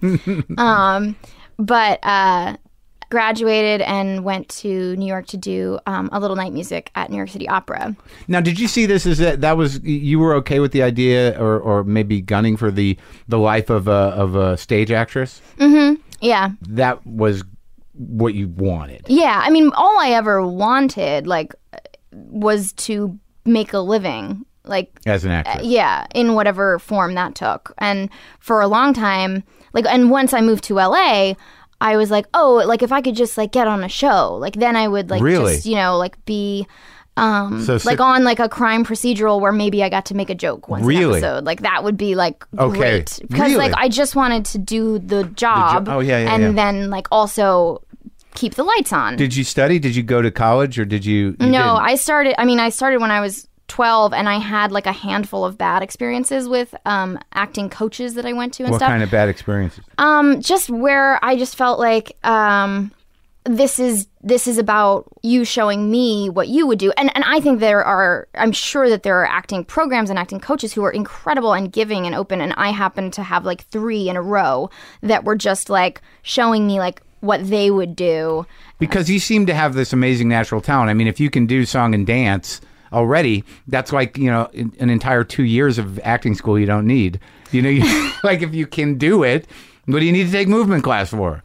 But graduated and went to New York to do a little night music at New York City Opera. Now, did you see this as that was you were okay with the idea, or maybe gunning for the life of a stage actress? Mm-hmm. Yeah. That was what you wanted. Yeah, I mean, all I ever wanted was to make a living. Like as an actress. Yeah, in whatever form that took. And for a long time, and once I moved to LA, I was like, oh, like if I could just like get on a show, like then I would like really? Just, you know, like be on like a crime procedural where maybe I got to make a joke once an episode. Like that would be like great. Because like I just wanted to do the job then like also keep the lights on. Did you study? Did you go to college or did you No, didn't? I started when I was 12, and I had like a handful of bad experiences with acting coaches that I went to and stuff. What kind of bad experiences? Just where I just felt like this is about you showing me what you would do. And I think I'm sure that there are acting programs and acting coaches who are incredible and giving and open, and I happened to have like 3 in a row that were just like showing me like what they would do. Because you seem to have this amazing natural talent. I mean, if you can do song and dance already, that's like, you know, an entire 2 years of acting school you don't need. You know, like if you can do it, what do you need to take movement class for?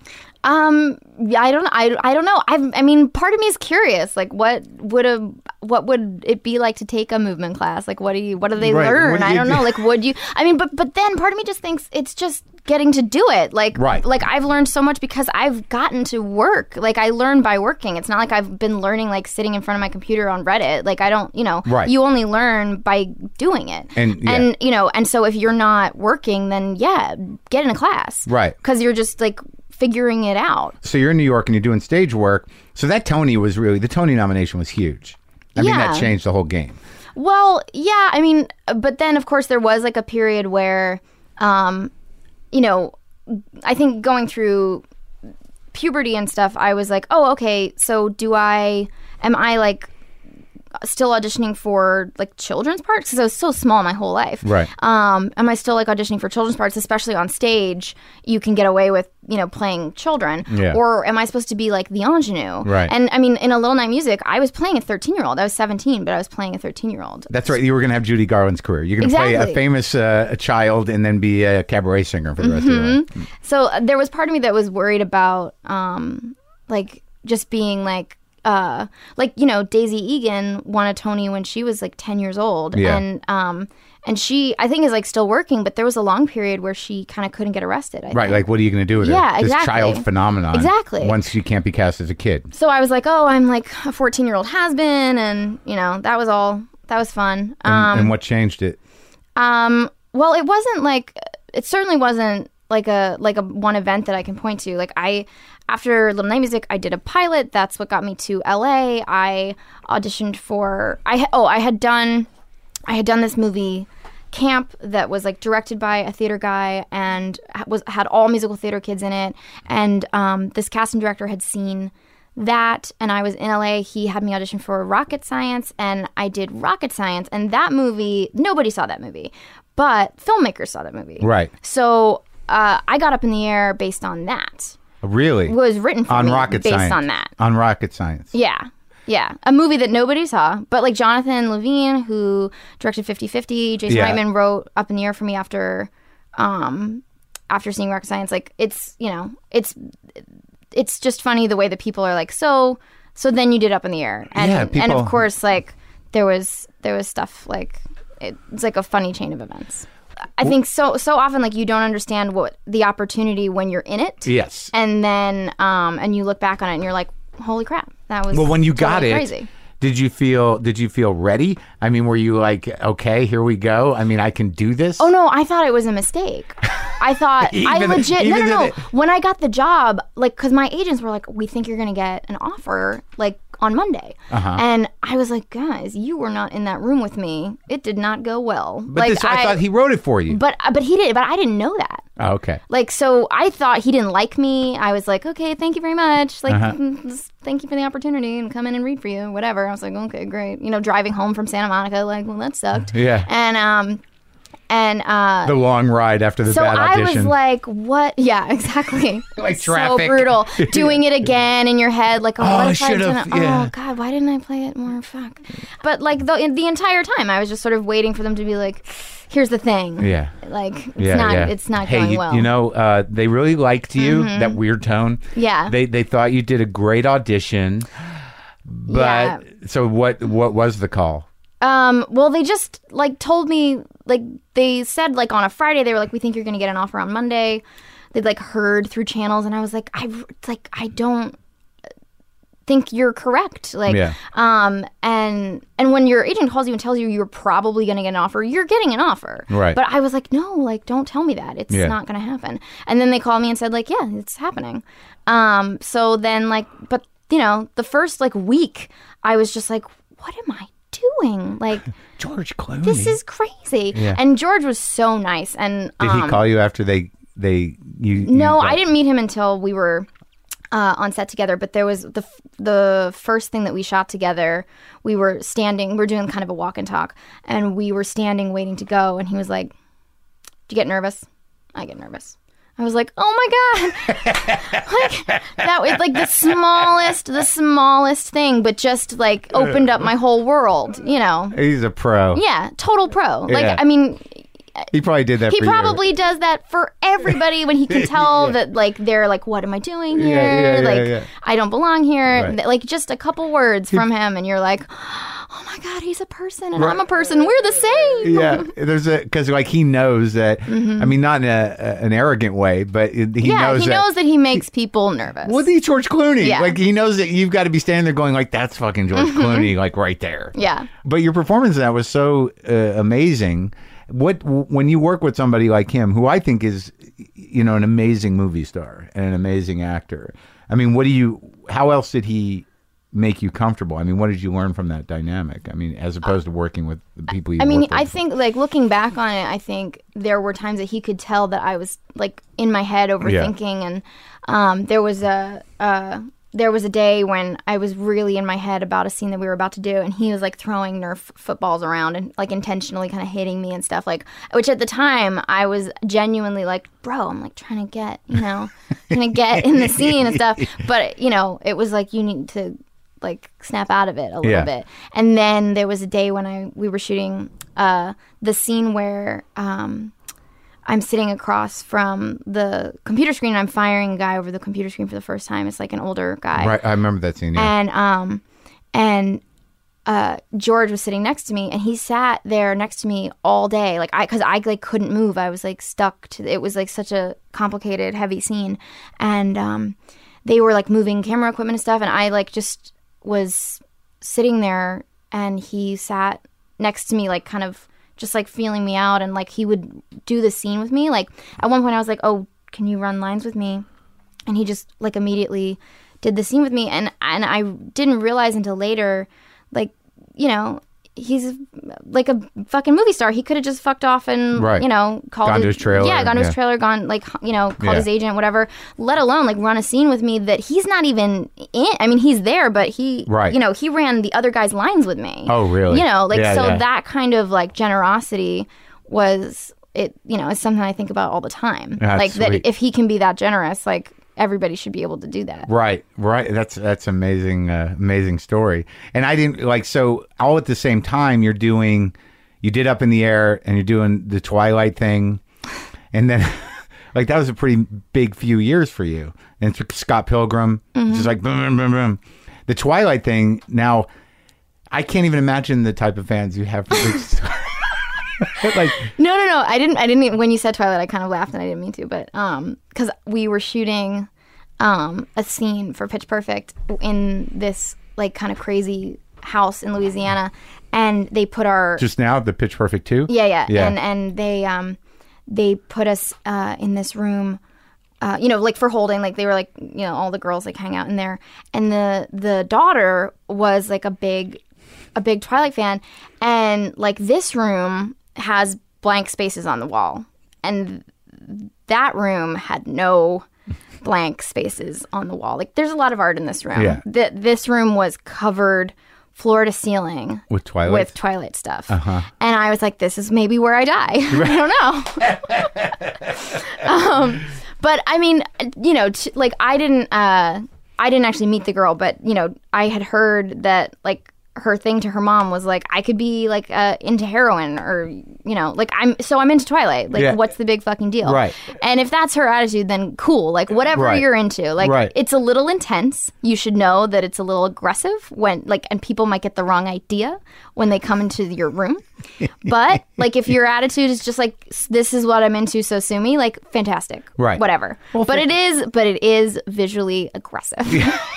I don't know. I mean, part of me is curious. Like, what would it be like to take a movement class? Like, what do they learn? I don't know. Like, would you? I mean, but then part of me just thinks it's just getting to do it. Like, like I've learned so much because I've gotten to work. Like, I learn by working. It's not like I've been learning like sitting in front of my computer on Reddit. Like, I don't, you know, you only learn by doing it. And you know, and so if you're not working, then get in a class. Right. Because you're just like figuring it out. So you're in New York and you're doing stage work. So that the Tony nomination was huge. I mean, that changed the whole game. Well, yeah, I mean, but then of course there was like a period where, you know, I think going through puberty and stuff, I was like, oh, okay, so am I like still auditioning for like children's parts because I was so small my whole life. Right. Am I still like auditioning for children's parts, especially on stage? You can get away with, you know, playing children. Yeah. Or am I supposed to be like the ingenue? Right. And I mean, in A Little Night Music, I was playing a 13-year-old. I was 17, but I was playing a 13-year-old. That's right. You were going to have Judy Garland's career. You're going to play a famous a child and then be a cabaret singer for the rest of your life. So there was part of me that was worried about, like, just being like, you know, Daisy Egan won a Tony when she was like 10 years old. Yeah. And she, I think, is like still working, but there was a long period where she kind of couldn't get arrested. I think. Like what are you going to do with Yeah, it? This exactly. child phenomenon. Exactly. Once you can't be cast as a kid. So I was like, oh, I'm like a 14-year-old has-been, and, you know, that was fun. And what changed it? Well, it wasn't like, it certainly wasn't like a one event that I can point to. Like after Little Night Music, I did a pilot. That's what got me to LA. I auditioned for, I had done this movie Camp that was like directed by a theater guy and had all musical theater kids in it. And this casting director had seen that, and I was in LA. He had me audition for Rocket Science, and I did Rocket Science. And that movie, nobody saw that movie, but filmmakers saw that movie. Right. So I got up in the air based on that. Really? It was written for on me Rocket based Science. on that. On Rocket Science. Yeah. Yeah. A movie that nobody saw. But like Jonathan Levine, who directed 50-50, Jason Reitman wrote Up in the Air for me after seeing Rocket Science. Like, it's, you know, it's just funny the way that people are like, so then you did Up in the Air. And, and of course, like, there was stuff like, it's like a funny chain of events. I think so often, like, you don't understand what the opportunity when you're in it. Yes. And then, and you look back on it and you're like, holy crap, that was when you totally got it, crazy. Did you feel ready? I mean, were you like, okay, here we go? I mean, I can do this? Oh, no, I thought it was a mistake. I thought, no. When I got the job, like, because my agents were like, we think you're going to get an offer, like, on Monday. Uh-huh. And I was like, guys, you were not in that room with me. It did not go well. But like, I thought he wrote it for you. But he did, but I didn't know that. Oh, okay. Like, so I thought he didn't like me. I was like, okay, thank you very much. Like, thank you for the opportunity and come in and read for you, whatever. I was like, okay, great. You know, driving home from Santa Monica, like, well, that sucked. Yeah. And the long ride after the bad audition. So I was like, what? Yeah, exactly. Like traffic. So brutal. Doing it again in your head, like, what if I didn't? Yeah. Oh God, why didn't I play it more? Fuck. But like the entire time, I was just sort of waiting for them to be like, here's the thing. Yeah. Like it's not going well. You know, they really liked you. That weird tone. Yeah. They thought you did a great audition. But so what was the call? Well, they just like told me, like they said, like on a Friday, they were like, we think you're going to get an offer on Monday. They'd like heard through channels, and I was like, I don't think you're correct. Like, and when your agent calls you and tells you you're probably going to get an offer, you're getting an offer. Right. But I was like, no, like, don't tell me that. It's not going to happen. And then they called me and said, like, yeah, it's happening. So then, like, but you know, the first like week, I was just like, what am I doing? Like, George Clooney. This is crazy. Yeah. And George was so nice. And did he call you after No, I didn't meet him until we were on set together. But there was the first thing that we shot together. We were standing. We're doing kind of a walk and talk, and we were standing waiting to go. And he was like, "Do you get nervous?" I get nervous. I was like, oh my God. Like, that was like the smallest thing, but just like opened up my whole world, you know. He's a pro. Yeah, total pro. Like, I mean, he probably did that for you. He probably does that for everybody when he can tell that, like, they're like, what am I doing here? I don't belong here. Right. Like, just a couple words from him, and you're like, oh my God, he's a person, and I'm a person. We're the same. Yeah, because like he knows that. I mean, not in an arrogant way, but he knows that he makes people nervous. Well, he's George Clooney. Yeah. Like he knows that you've got to be standing there going like, that's fucking George Clooney, like right there. Yeah. But your performance in that was so amazing. When you work with somebody like him, who I think is, you know, an amazing movie star and an amazing actor. I mean, how else did he make you comfortable? I mean, what did you learn from that dynamic? I mean, as opposed to working with the people you work with. I think, like, looking back on it, I think there were times that he could tell that I was, like, in my head overthinking. Yeah. And there was there was a day when I was really in my head about a scene that we were about to do, and he was like throwing Nerf footballs around and like intentionally kind of hitting me and stuff, like, which at the time I was genuinely like, bro, I'm like trying to get in the scene and stuff. But, you know, it was like, you need to like snap out of it a little bit. And then there was a day when we were shooting the scene where I'm sitting across from the computer screen and I'm firing a guy over the computer screen for the first time. It's like an older guy. Right, I remember that scene, yeah. And George was sitting next to me, and he sat there next to me all day, like because I like couldn't move. I was like stuck to it. Was like such a complicated, heavy scene, and they were like moving camera equipment and stuff, and I like just was sitting there, and he sat next to me, like kind of just like feeling me out, and like he would do the scene with me. Like at one point I was like, oh, can you run lines with me? And he just like immediately did the scene with me, and I didn't realize until later, like, you know, he's like a fucking movie star. He could have just fucked off and, you know, gone to his trailer. Yeah, gone to his trailer, gone, like, you know, called his agent, whatever, let alone like run a scene with me that he's not even in. I mean, he's there, but he, you know, he ran the other guy's lines with me. Oh, really? You know, like, that kind of like generosity was, it, you know, it's something I think about all the time. That's like sweet. That if he can be that generous, like, everybody should be able to do that. Right. That's amazing story. And I didn't like, so all at the same time you did Up in the Air and you're doing the Twilight thing. And then like that was a pretty big few years for you. And Scott Pilgrim, just like boom, boom, boom, boom. The Twilight thing. Now I can't even imagine the type of fans you have for this. Like, no, I didn't when you said Twilight, I kind of laughed and I didn't mean to, but because we were shooting a scene for Pitch Perfect in this like kind of crazy house in Louisiana, and they put our just now the Pitch Perfect 2? Yeah. And they put us in this room, you know, like for holding, like they were like, you know, all the girls like hang out in there, and the daughter was like a big Twilight fan, and like this room has blank spaces on the wall, and that room had no blank spaces on the wall. Like there's a lot of art in this room. Yeah. This room was covered floor to ceiling with Twilight stuff. And I was like, this is maybe where I die. I don't know. But I mean, you know, like I didn't actually meet the girl, but you know, I had heard that like her thing to her mom was like, I could be like into heroin, or you know, like I'm into Twilight. Like, what's the big fucking deal? Right. And if that's her attitude, then cool. Like whatever you're into. Like it's a little intense. You should know that it's a little aggressive when like, and people might get the wrong idea when they come into your room. But like if your attitude is just like, this is what I'm into, so sue me, like fantastic. Right. Whatever. Well, but it is visually aggressive.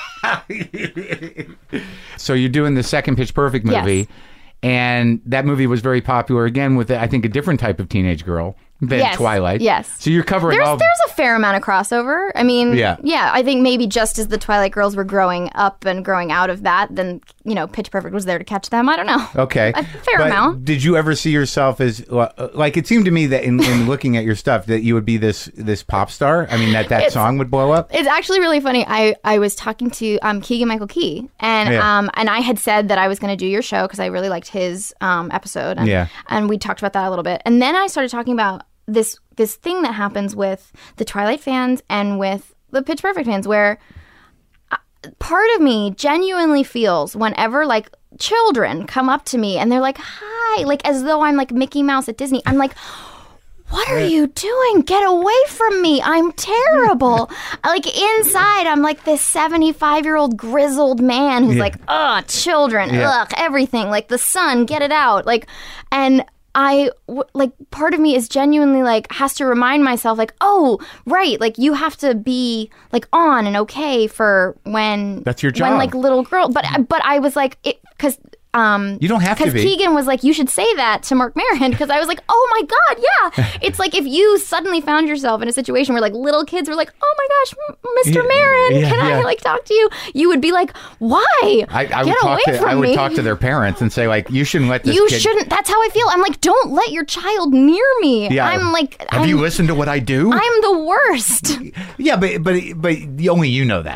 So you're doing the second Pitch Perfect movie, and that movie was very popular again with, I think, a different type of teenage girl than Twilight. Yes. So you're covering There's a fair amount of crossover. I mean, I think maybe just as the Twilight girls were growing up and growing out of that, then, you know, Pitch Perfect was there to catch them. I don't know. Okay. A fair amount. Did you ever see yourself as, like, it seemed to me that in looking at your stuff that you would be this pop star? I mean, that song would blow up? It's actually really funny. I was talking to Keegan-Michael Key, and I had said that I was going to do your show because I really liked his episode. And we talked about that a little bit. And then I started talking about this thing that happens with the Twilight fans and with the Pitch Perfect fans, where part of me genuinely feels whenever like children come up to me and they're like, hi, like as though I'm like Mickey Mouse at Disney. I'm like, what are you doing? Get away from me. I'm terrible. Like inside, I'm like this 75-year-old grizzled man who's like, ugh, children, ugh, everything. Like the sun, get it out. Like, and like part of me is genuinely like has to remind myself like, oh right, like you have to be like on and okay for when that's your job, when like little girl, but I was like, it because you don't have to be. Because Keegan was like, you should say that to Mark Maron. Because I was like, oh my God, yeah. It's like if you suddenly found yourself in a situation where like little kids were like, oh my gosh, Mr. Maron, can I like talk to you? You would be like, why? I would talk to their parents and say like, you shouldn't let this You kid... shouldn't. That's how I feel. I'm like, don't let your child near me. Yeah. I'm like... Have you listened to what I do? I'm the worst. Yeah, but only you know that.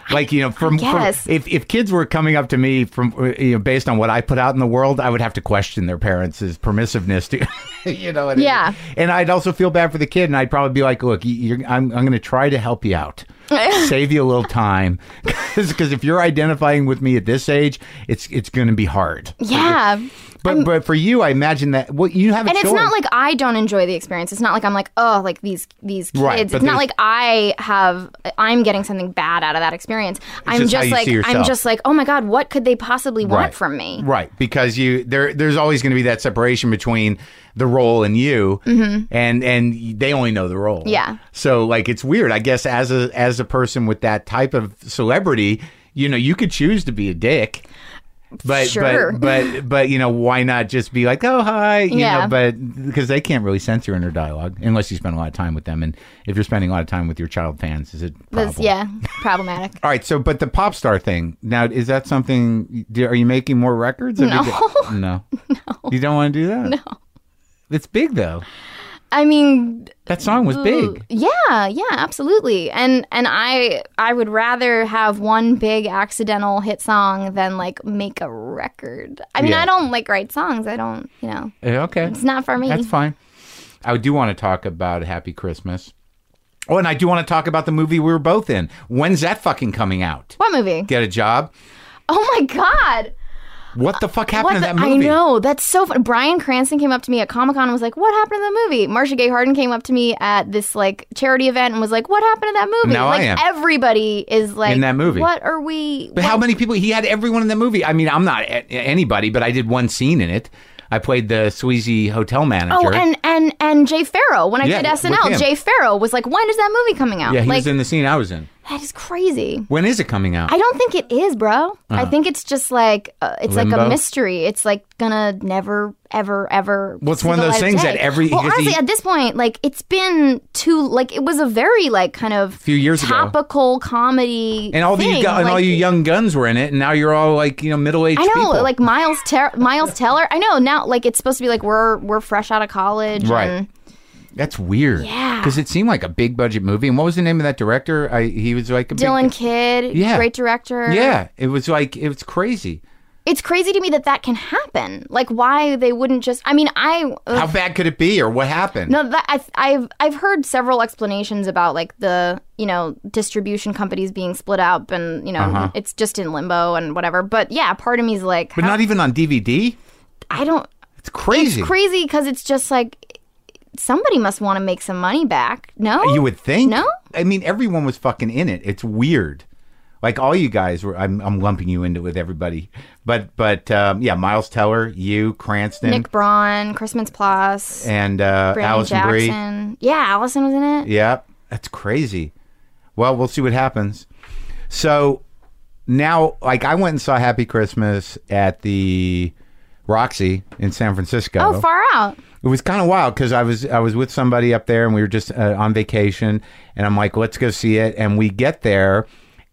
Like, from if kids were coming up to me from based on what I put out in the world, I would have to question their parents' permissiveness to, Yeah. And I'd also feel bad for the kid, and I'd probably be like, look, I'm going to try to help you out. Save you a little time, because if you're identifying with me at this age, it's going to be hard. Yeah. But for you, I imagine that you have a choice. And it's not like I don't enjoy the experience. It's not like I'm like, oh, like these kids. Right, it's not like I'm getting something bad out of that experience. I'm just like, oh my God, what could they possibly want from me? Right, because there's always going to be that separation between the role and you, and they only know the role. Yeah. So like, it's weird. I guess as a person with that type of celebrity, you could choose to be a dick. But sure. but why not just be like, oh, hi, but because they can't really censor in their dialogue unless you spend a lot of time with them, and if you're spending a lot of time with your child fans, is it problematic. All right, so but the pop star thing now, is that something? Are you making more records? No. You don't want to do that? No. It's big though. I mean, that song was big. Yeah, absolutely. And I would rather have one big accidental hit song than like make a record. I mean, I don't like write songs. I don't, Okay. It's not for me. That's fine. I do want to talk about Happy Christmas. Oh, and I do want to talk about the movie we were both in. When's that fucking coming out? What movie? Get a Job. Oh my God. What the fuck happened to that movie? I know. That's so fun. Bryan Cranston came up to me at Comic-Con and was like, what happened to the movie? Marcia Gay Harden came up to me at this like charity event and was like, what happened to that movie? Now like, I am. Everybody is like, in that movie. What are we... But how many people... He had everyone in that movie. I mean, I'm not anybody, but I did one scene in it. I played the sleazy hotel manager. Oh, and Jay Farrow. When I did SNL, Jay Farrow was like, when is that movie coming out? Yeah, he was in the scene I was in. That is crazy. When is it coming out? I don't think it is, bro. I think it's just like, it's Limbo? like a mystery. It's like gonna never, ever, ever. Well, it's one of those things that honestly, at this point, like, it's been it was a very, like, kind of few years topical comedy and all thing. All you young guns were in it, and now you're all like, middle-aged people. I know, like Miles Teller. I know, now, like, it's supposed to be like we're fresh out of college. Right. And, that's weird. Yeah. Because it seemed like a big budget movie. And what was the name of that director? He was like a Dylan Kidd. Yeah. Great director. Yeah. It was crazy. It's crazy to me that can happen. Like, why they wouldn't just... I mean, how bad could it be, or what happened? No, I've heard several explanations about, like, the, distribution companies being split up and, it's just in limbo and whatever. But, yeah, part of me is like... But not even on DVD? I don't... It's crazy. It's crazy because it's just like... Somebody must want to make some money back. No? You would think. No? I mean, everyone was fucking in it. It's weird. Like, all you guys were... I'm lumping you into with everybody. But yeah, Miles Teller, you, Cranston. Nick Braun, Chris Mintz-Plasse. And Allison Brie. Yeah, Allison was in it. Yeah, that's crazy. Well, we'll see what happens. So, now, like, I went and saw Happy Christmas at the Roxy in San Francisco. Oh, far out. It was kind of wild because I was with somebody up there and we were just on vacation, and I'm like, let's go see it. And we get there,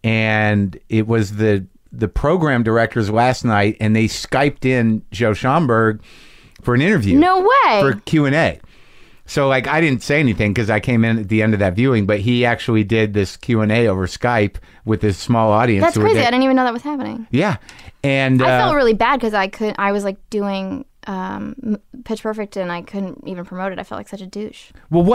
and it was the program directors last night, and they Skyped in Joe Schomburg for an interview. No way. For Q&A. So, like, I didn't say anything because I came in at the end of that viewing, but he actually did this Q&A over Skype with this small audience. That's crazy. I didn't even know that was happening. Yeah. And I felt really bad because I was like doing Pitch Perfect and I couldn't even promote it. I felt like such a douche. Well,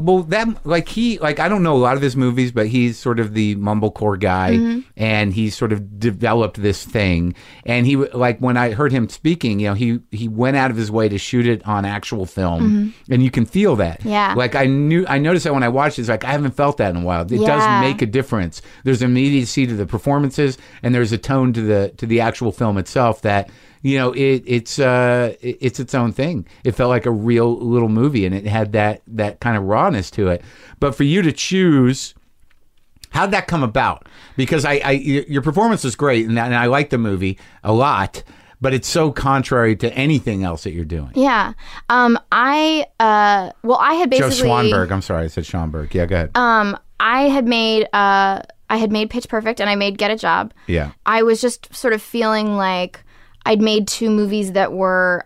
I don't know a lot of his movies, but he's sort of the mumblecore guy, and he's sort of developed this thing. And he, like, when I heard him speaking, he went out of his way to shoot it on actual film, and you can feel that. Yeah. Like, I noticed that when I watched it, it's like, I haven't felt that in a while. It does make a difference. There's an immediacy to the performances, and there's a tone to the actual film itself that, it's its own thing. It felt like a real little movie, and it had that kind of rawness to it. But for you to choose, how'd that come about? Because your performance was great, and I like the movie a lot, but it's so contrary to anything else that you're doing. Yeah. I had basically... Joe Schwanberg. I'm sorry, I said Schomburg. Yeah, go ahead. I had made Pitch Perfect, and I made Get a Job. Yeah. I was just sort of feeling like I'd made two movies that were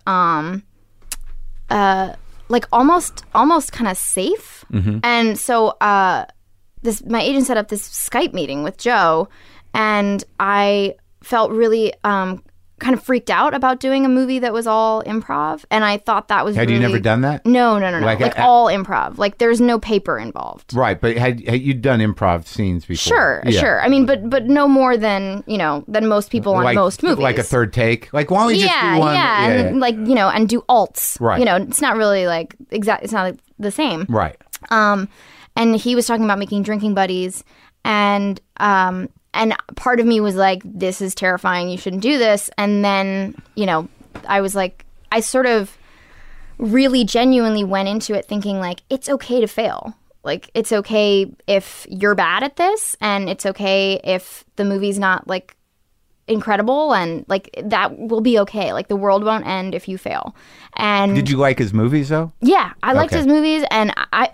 like almost kind of safe. And so my agent set up this Skype meeting with Joe, and I felt really kind of freaked out about doing a movie that was all improv, and I thought that was Had you never done that? No. Like all improv. Like there's no paper involved. Right, but had you done improv scenes before? Sure. I mean, but no more than, than most people on most movies. Like a third take? Like, why don't we just do one? Yeah, and like, and do alts. Right. It's not really like it's not like the same. Right. And he was talking about making drinking buddies, and part of me was like, this is terrifying, you shouldn't do this. And then, I was like, I sort of really genuinely went into it thinking like, it's okay to fail. Like, it's okay if you're bad at this, and it's okay if the movie's not like incredible, and like that will be okay. Like the world won't end if you fail. And did you like his movies though? Yeah, I liked his movies, and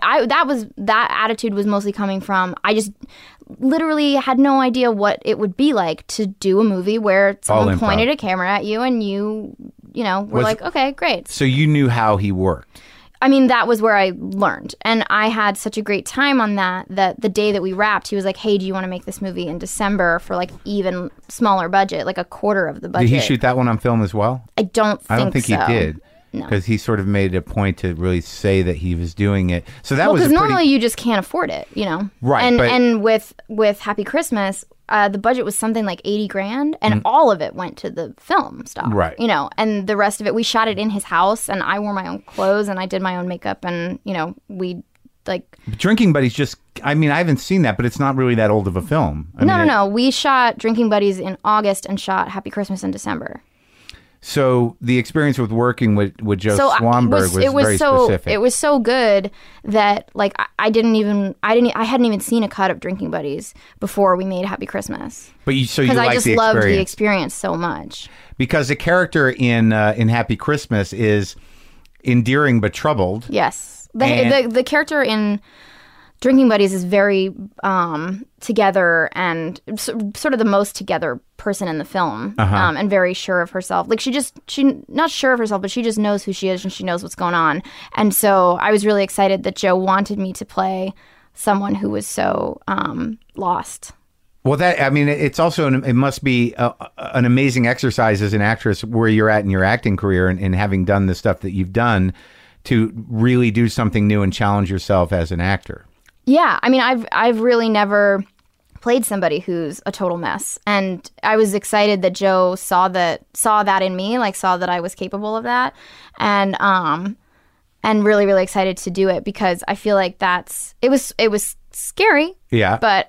that attitude was mostly coming from, I just literally had no idea what it would be like to do a movie where someone pointed a camera at you and you were like, okay, great. So you knew how he worked. I mean, that was where I learned. And I had such a great time on that the day that we wrapped, he was like, hey, do you want to make this movie in December for like even smaller budget, like a quarter of the budget? Did he shoot that one on film as well? I don't think so. He did. No. Because he sort of made a point to really say that he was doing it. So that was because normally you just can't afford it, Right. And with Happy Christmas, the budget was something like $80,000, and all of it went to the film stuff. Right. And the rest of it, we shot it in his house, and I wore my own clothes, and I did my own makeup, and we like. Drinking Buddies I haven't seen that, but it's not really that old of a film. No. We shot Drinking Buddies in August and shot Happy Christmas in December. So the experience with working with Joe Swanberg was very specific. It was so good that like I hadn't even seen a cut of Drinking Buddies before we made Happy Christmas. But you because I just loved the experience so much. Because the character in Happy Christmas is endearing but troubled. Yes, the character in Drinking Buddies is very together and sort of the most together person in the film, and very sure of herself. Like she not sure of herself, but she just knows who she is and she knows what's going on. And so I was really excited that Joe wanted me to play someone who was so lost. Well, it's also it must be an amazing exercise as an actress where you're at in your acting career and having done the stuff that you've done to really do something new and challenge yourself as an actor. Yeah, I mean, I've really never played somebody who's a total mess, and I was excited that Joe saw that in me, like saw that I was capable of that, and really really excited to do it because I feel like it was scary, yeah, but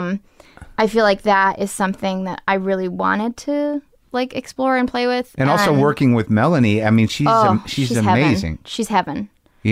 I feel like that is something that I really wanted to like explore and play with, and also working with Melanie. I mean, she's amazing. Heaven. She's heaven.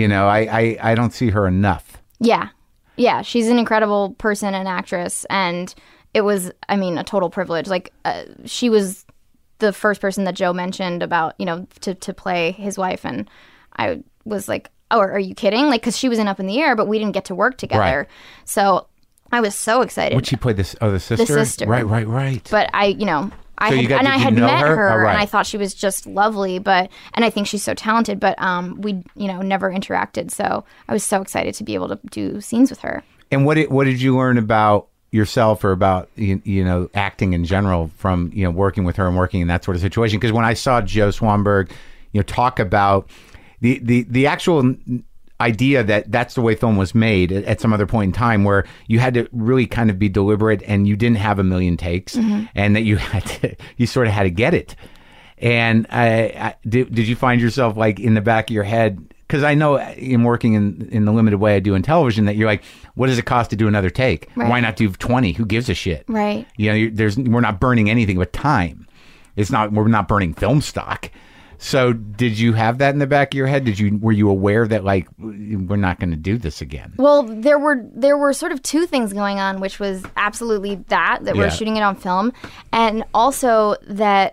I don't see her enough. Yeah, she's an incredible person and actress, and it was, a total privilege. Like, she was the first person that Joe mentioned about, to play his wife, and I was like, oh, are you kidding? Like, because she was in Up in the Air, but we didn't get to work together. Right. So I was so excited. Would she play the sister? The sister. Right. But I had met her, and I thought she was just lovely, and I think she's so talented, but we never interacted, so I was so excited to be able to do scenes with her. And what did you learn about yourself or about acting in general from working with her and working in that sort of situation? Because when I saw Joe Swanberg talk about the actual idea that that's the way film was made at some other point in time, where you had to really kind of be deliberate and you didn't have a million takes, and that you sort of had to get it. And did you find yourself like in the back of your head? Because I know in working in the limited way I do in television that you're like, what does it cost to do another take? Right. Why not do 20? Who gives a shit? Right. We're not burning anything but time. We're not burning film stock. So did you have that in the back of your head? Were you aware that like we're not going to do this again? Well, there were sort of two things going on, which was absolutely that we're shooting it on film, and also that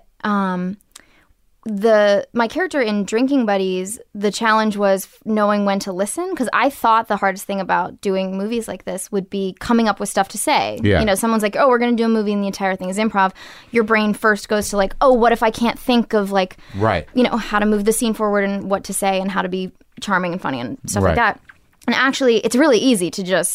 my character in Drinking Buddies, the challenge was knowing when to listen, because I thought the hardest thing about doing movies like this would be coming up with stuff to say. Yeah. Someone's like, oh, we're going to do a movie and the entire thing is improv. Your brain first goes to like, oh, what if I can't think of like, right, how to move the scene forward and what to say and how to be charming and funny and stuff like that. And actually, it's really easy to just,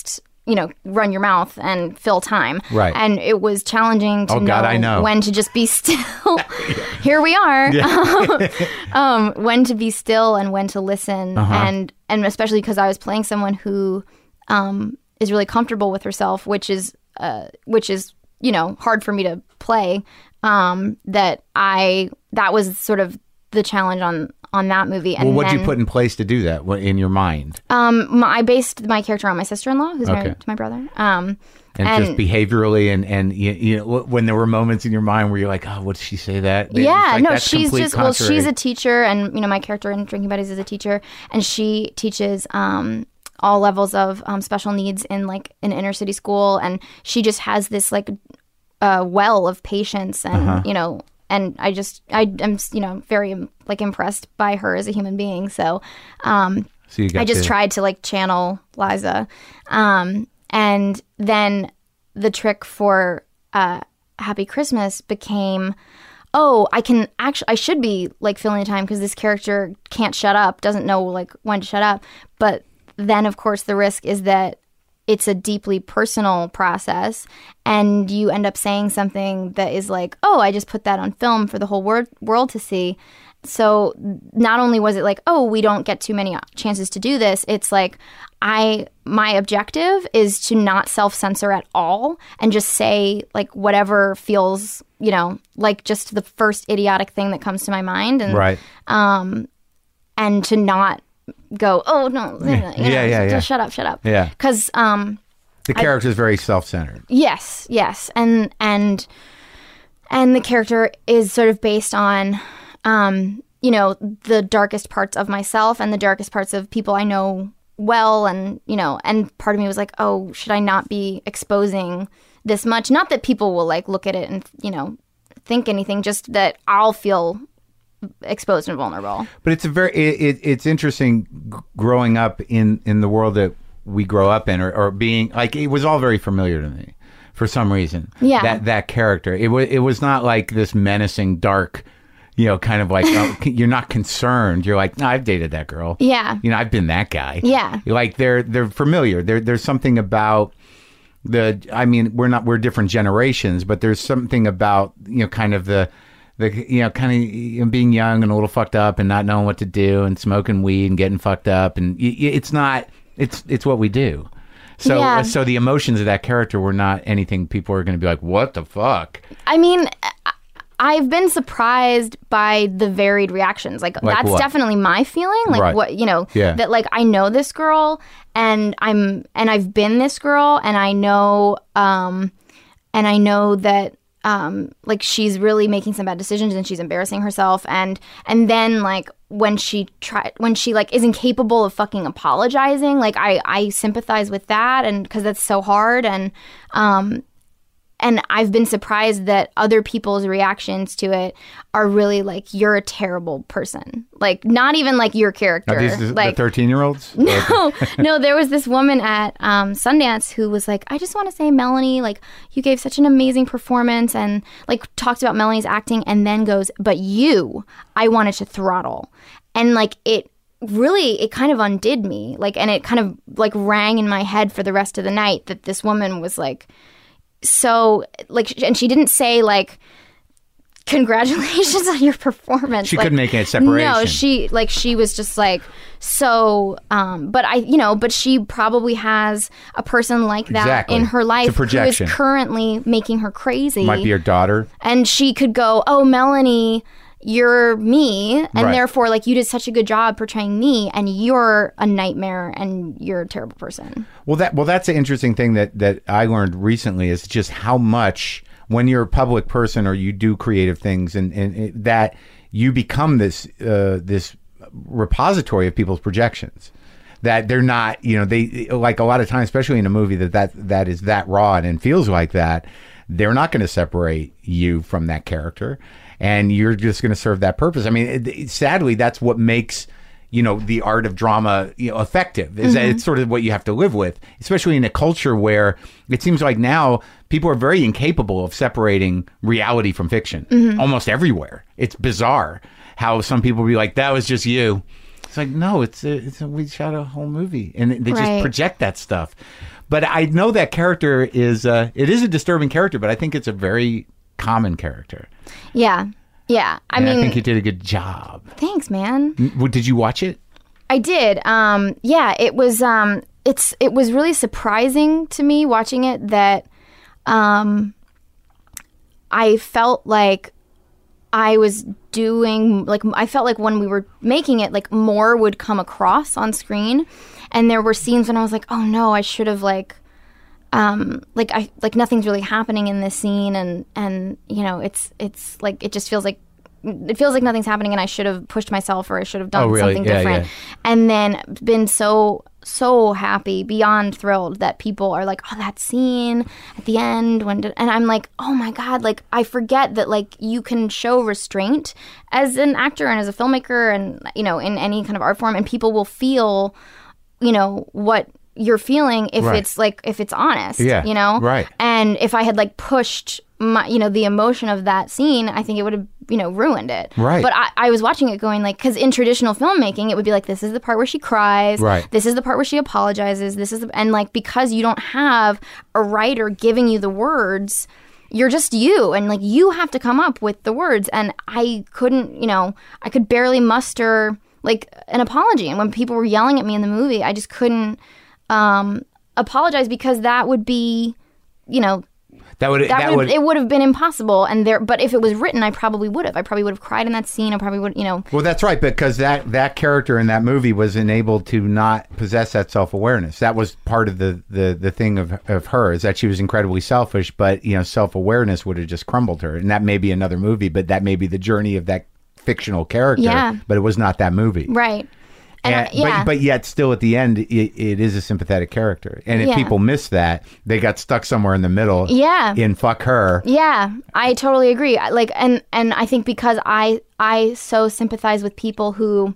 run your mouth and fill time. Right. And it was challenging to know when to just be still. Here we are. Yeah. When to be still and when to listen. And especially because I was playing someone who is really comfortable with herself, which is hard for me to play. That was sort of the challenge on that movie. And what did you put in place to do that in your mind? I based my character on my sister-in-law, who's married to my brother. And just behaviorally, and when there were moments in your mind where you're like, oh, what did she say that? Yeah, no, she's just she's a teacher, and my character in Drinking Buddies is a teacher, and she teaches all levels of special needs in like an inner city school, and she just has this like well of patience, and and I'm very like impressed by her as a human being. So I just tried to like channel Liza. And then the trick for Happy Christmas became, I should be like filling the time because this character can't shut up, doesn't know like when to shut up. But then of course the risk is that it's a deeply personal process and you end up saying something that is like, I just put that on film for the whole world to see. So not only was it like, we don't get too many chances to do this, it's like my objective is to not self-censor at all and just say like whatever feels, like just the first idiotic thing that comes to my mind, and right. And to not go, no, shut up. Yeah. Because the character is very self-centered. Yes, and the character is sort of based on the darkest parts of myself and the darkest parts of people I know well, and and part of me was like, should I not be exposing this much? Not that people will like look at it and think anything, just that I'll feel exposed and vulnerable. But it's it's interesting growing up in the world that we grow up in, or being like, it was all very familiar to me for some reason. Yeah. That character, it was not like this menacing, dark, kind of like, you're not concerned. You're like, no, I've dated that girl. Yeah. I've been that guy. Yeah. Like they're familiar. There's something about we're different generations, but there's something about, kind of the being young and a little fucked up and not knowing what to do and smoking weed and getting fucked up. And it's what we do. So, So the emotions of that character were not anything people are going to be like, what the fuck? I mean, I've been surprised by the varied reactions. Like that's what? Definitely my feeling. Like right. what, that like I know this girl and I've been this girl, and I know that like she's really making some bad decisions and she's embarrassing herself, and then like when she like is incapable of fucking apologizing, like I sympathize with that, and because that's so hard, and I've been surprised that other people's reactions to it are really like, you're a terrible person. Like, not even like your character. Are these like the 13-year-olds? No, there was this woman at Sundance who was like, I just want to say, Melanie, like, you gave such an amazing performance, and like talks about Melanie's acting, and then goes, but I wanted to throttle. And like, it kind of undid me. Like, and it kind of like rang in my head for the rest of the night that this woman was like, so like, and she didn't say like, congratulations on your performance. She like, couldn't make a separation. No, she was just like, so, but she probably has a person like that exactly. in her life who is currently making her crazy. Might be her daughter. And she could go, oh, Melanie, you're me, and right. therefore, like, you did such a good job portraying me, and you're a nightmare, and you're a terrible person. Well, that's an interesting thing that I learned recently, is just how much, when you're a public person or you do creative things, and that you become this repository of people's projections. That they're not, they, like, a lot of times, especially in a movie that is that raw and feels like that, they're not going to separate you from that character. And you're just going to serve that purpose. I mean, sadly, that's what makes, the art of drama, effective. Is that it's sort of what you have to live with, especially in a culture where it seems like now people are very incapable of separating reality from fiction. Almost everywhere. It's bizarre how some people be like, that was just you. It's like, no, we shot a whole movie, and they just project that stuff. But I know that character is it is a disturbing character, but I think it's a very common character. Yeah. I mean, I think you did a good job. Thanks, man. Did you watch it? I did. Yeah, it was. It was really surprising to me watching it that I felt like I was doing, like, I felt like when we were making it, like, more would come across on screen. And there were scenes when I was like, oh no, I should have, like nothing's really happening in this scene. And you know, it's like, it just feels like nothing's happening and I should have pushed myself or I should have done something different. Yeah. And then been so happy, beyond thrilled that people are like, oh, that scene at the end and I'm like, oh my God, like I forget that like you can show restraint as an actor and as a filmmaker and, you know, in any kind of art form, and people will feel, you know, what you're feeling if it's like, if it's honest, you know? Right. And if I had like pushed my, you know, the emotion of that scene, I think it would have, you know, ruined it. Right. But I was watching it going like, because in traditional filmmaking, it would be like, this is the part where she cries. Right. This is the part where she apologizes. And like, because you don't have a writer giving you the words, you're just you. And like, you have to come up with the words. And I couldn't, you know, I could barely muster like an apology. And when people were yelling at me in the movie, I just couldn't apologize, because that would be, you know, it would have been impossible. But if it was written, I probably would have cried in that scene. I probably would, you know. Well, that's right, because that character in that movie was enabled to not possess that self-awareness. That was part of the thing of her, is that she was incredibly selfish, but, you know, self-awareness would have just crumbled her. And that may be another movie, but that may be the journey of that fictional character. Yeah. But it was not that movie. Right. But yet still at the end it is a sympathetic character, and if people miss that, they got stuck somewhere in the middle in fuck her. I totally agree. And I think because I so sympathize with people who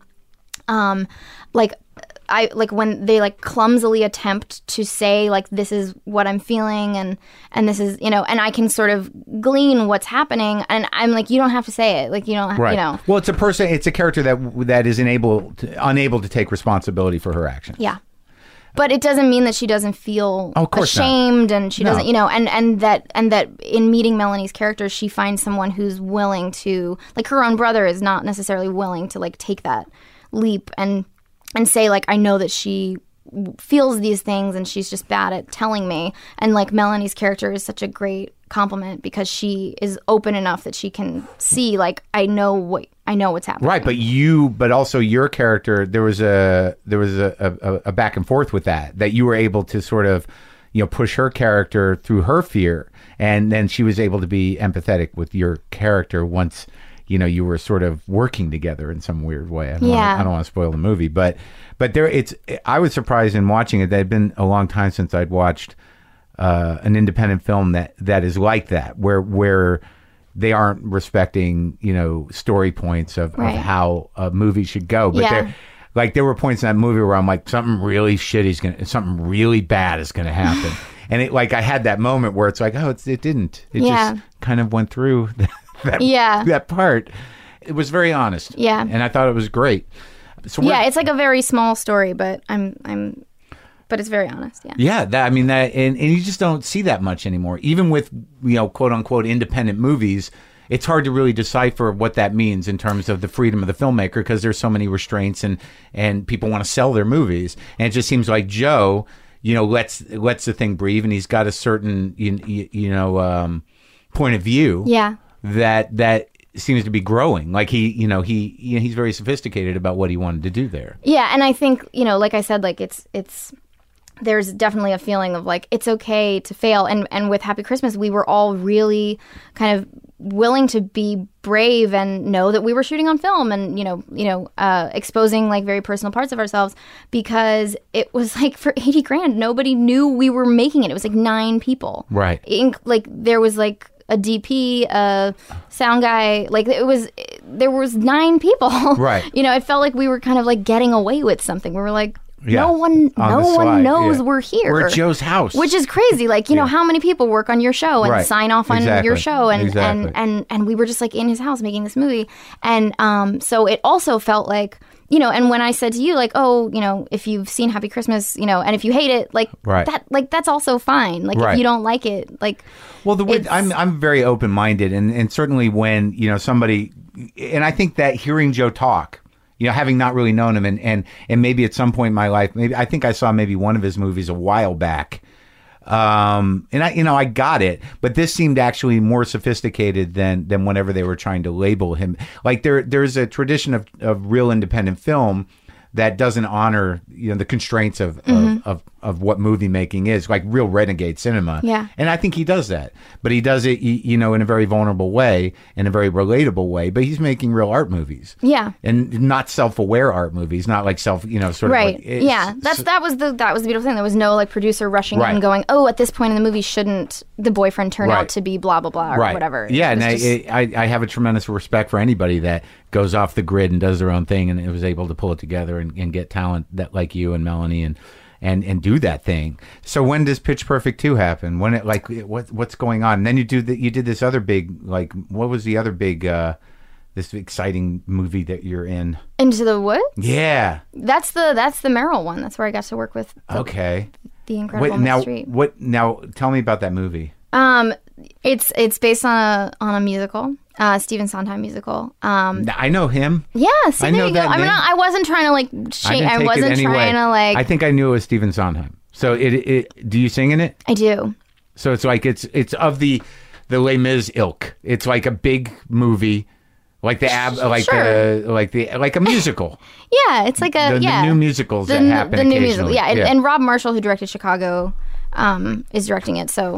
when they like clumsily attempt to say like, this is what I'm feeling and this is, you know, and I can sort of glean what's happening, and I'm like, you don't have to say it, like, you don't you know. Well, it's a character that is unable to take responsibility for her actions. Yeah. But it doesn't mean that she doesn't feel ashamed, and she doesn't, you know, and that in meeting Melanie's character, she finds someone who's willing to, like, her own brother is not necessarily willing to like take that leap and say, like, I know that she feels these things and she's just bad at telling me. And like, Melanie's character is such a great compliment, because she is open enough that she can see, like, I know what's happening. Right, but also your character, there was a back and forth with that you were able to sort of, you know, push her character through her fear, and then she was able to be empathetic with your character once, you know, you were sort of working together in some weird way. I don't want to spoil the movie, but I was surprised in watching it. That had been a long time since I'd watched an independent film that is like that, where they aren't respecting, you know, story points of how a movie should go. But there were points in that movie where I'm like, something really something really bad is going to happen. And I had that moment where it's like, oh, it didn't. It just kind of went through that part. It was very honest. Yeah. And I thought it was great. So it's like a very small story, but but it's very honest. Yeah. And you just don't see that much anymore. Even with, you know, quote unquote independent movies, it's hard to really decipher what that means in terms of the freedom of the filmmaker, because there's so many restraints and people want to sell their movies. And it just seems like Joe, you know, lets the thing breathe, and he's got a certain, point of view. Yeah. That seems to be growing. Like he's very sophisticated about what he wanted to do there. Yeah, and I think, you know, like I said, like it's there's definitely a feeling of like, it's okay to fail. And with Happy Christmas, we were all really kind of willing to be brave and know that we were shooting on film and, exposing like very personal parts of ourselves, because it was like for $80,000, nobody knew we were making it. It was like 9 people. Right. There was like a DP, a sound guy, there was 9 people. Right. You know, it felt like we were kind of like getting away with something. We were like, no one knows we're here. We're at Joe's house. Which is crazy. Like, you know, how many people work on your show and sign off on your show? And we were just like in his house making this movie. And so it also felt like and when I said to you, like, oh, if you've seen Happy Christmas, and if you hate it, like that, like that's also fine. Like if you don't like it, like, well, I'm very open minded, and certainly when somebody, and I think that hearing Joe talk, having not really known him, and maybe at some point in my life, maybe I think I saw maybe one of his movies a while back. And I got it, but this seemed actually more sophisticated than whenever they were trying to label him. Like there's a tradition of real independent film that doesn't honor the constraints of what movie making is, like real renegade cinema. Yeah. And I think he does that, but he does it in a very vulnerable way, in a very relatable way. But he's making real art movies. Yeah. And not self-aware art movies, not like sort of right. like, yeah. That was the beautiful thing. There was no like producer rushing in and going, oh, at this point in the movie, shouldn't the boyfriend turn out to be blah blah blah or whatever. Yeah, and I have a tremendous respect for anybody that goes off the grid and does their own thing and was able to pull it together and get talent that like you and Melanie and do that thing. So when does Pitch Perfect 2 happen? When it like what's going on? And then you did this other big, like, what was the other big this exciting movie that you're in? Into the Woods? Yeah. That's the Merrill one. That's where I got to work with the incredible Miss Streep. Now tell me about that movie. It's based on a musical. Stephen Sondheim musical. I know him. Yeah, see, I know that name. I wasn't trying to like shame. I wasn't trying to like. I think I knew it was Stephen Sondheim. So it do you sing in it? I do. So it's like it's of the Les Mis ilk. It's like a big movie, like the like a musical. Yeah, it's like the new musicals that happen. The new musical, yeah. And Rob Marshall, who directed Chicago, is directing it. So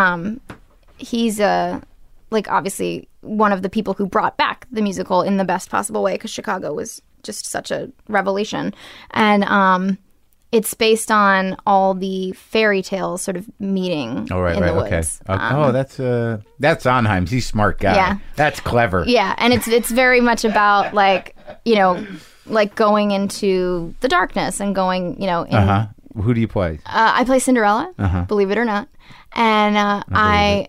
he's like obviously one of the people who brought back the musical in the best possible way, because Chicago was just such a revelation. And it's based on all the fairy tales sort of meeting in the woods. Okay. That's Sondheim. He's a smart guy. Yeah. That's clever. Yeah, and it's very much about like, like going into the darkness and going, in, Who do you play? I play Cinderella, believe it or not. And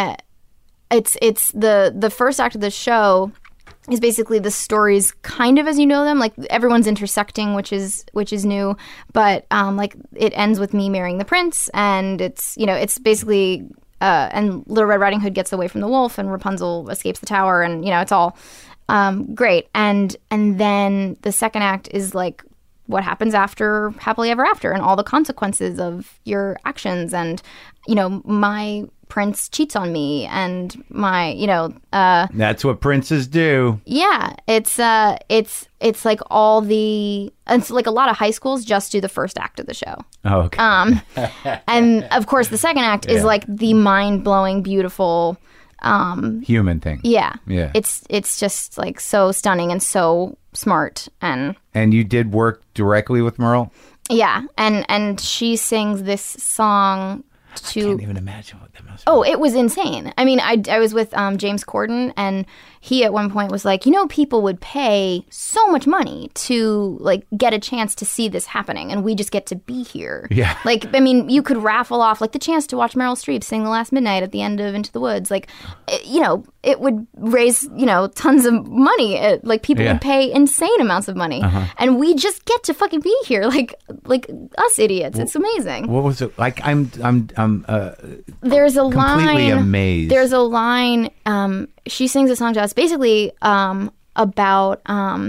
it's the first act of the show is basically the stories kind of as you know them, like everyone's intersecting, which is new, but like it ends with me marrying the prince, and it's basically and Little Red Riding Hood gets away from the wolf, and Rapunzel escapes the tower, and it's all great, and then the second act is like what happens after Happily Ever After and all the consequences of your actions, and my prince cheats on me, and my that's what princes do. Yeah, it's like all the, it's like a lot of high schools just do the first act of the show. Oh, okay. And of course the second act is like the mind-blowing, beautiful human thing. Yeah. It's just like so stunning and so smart. And you did work directly with Merle? Yeah, and she sings this song to... I can't even imagine what that must be. Oh, it was insane. I mean, I was with James Corden, and he at one point was like, people would pay so much money to like get a chance to see this happening, and we just get to be here. Yeah. Like, I mean, you could raffle off like the chance to watch Meryl Streep sing The Last Midnight at the end of Into the Woods. Like, it would raise, tons of money. Like, people would pay insane amounts of money. And we just get to fucking be here, like us idiots. It's amazing. What was it? Like, I'm there's a completely line, amazed. There's a line, she sings a song to us basically about,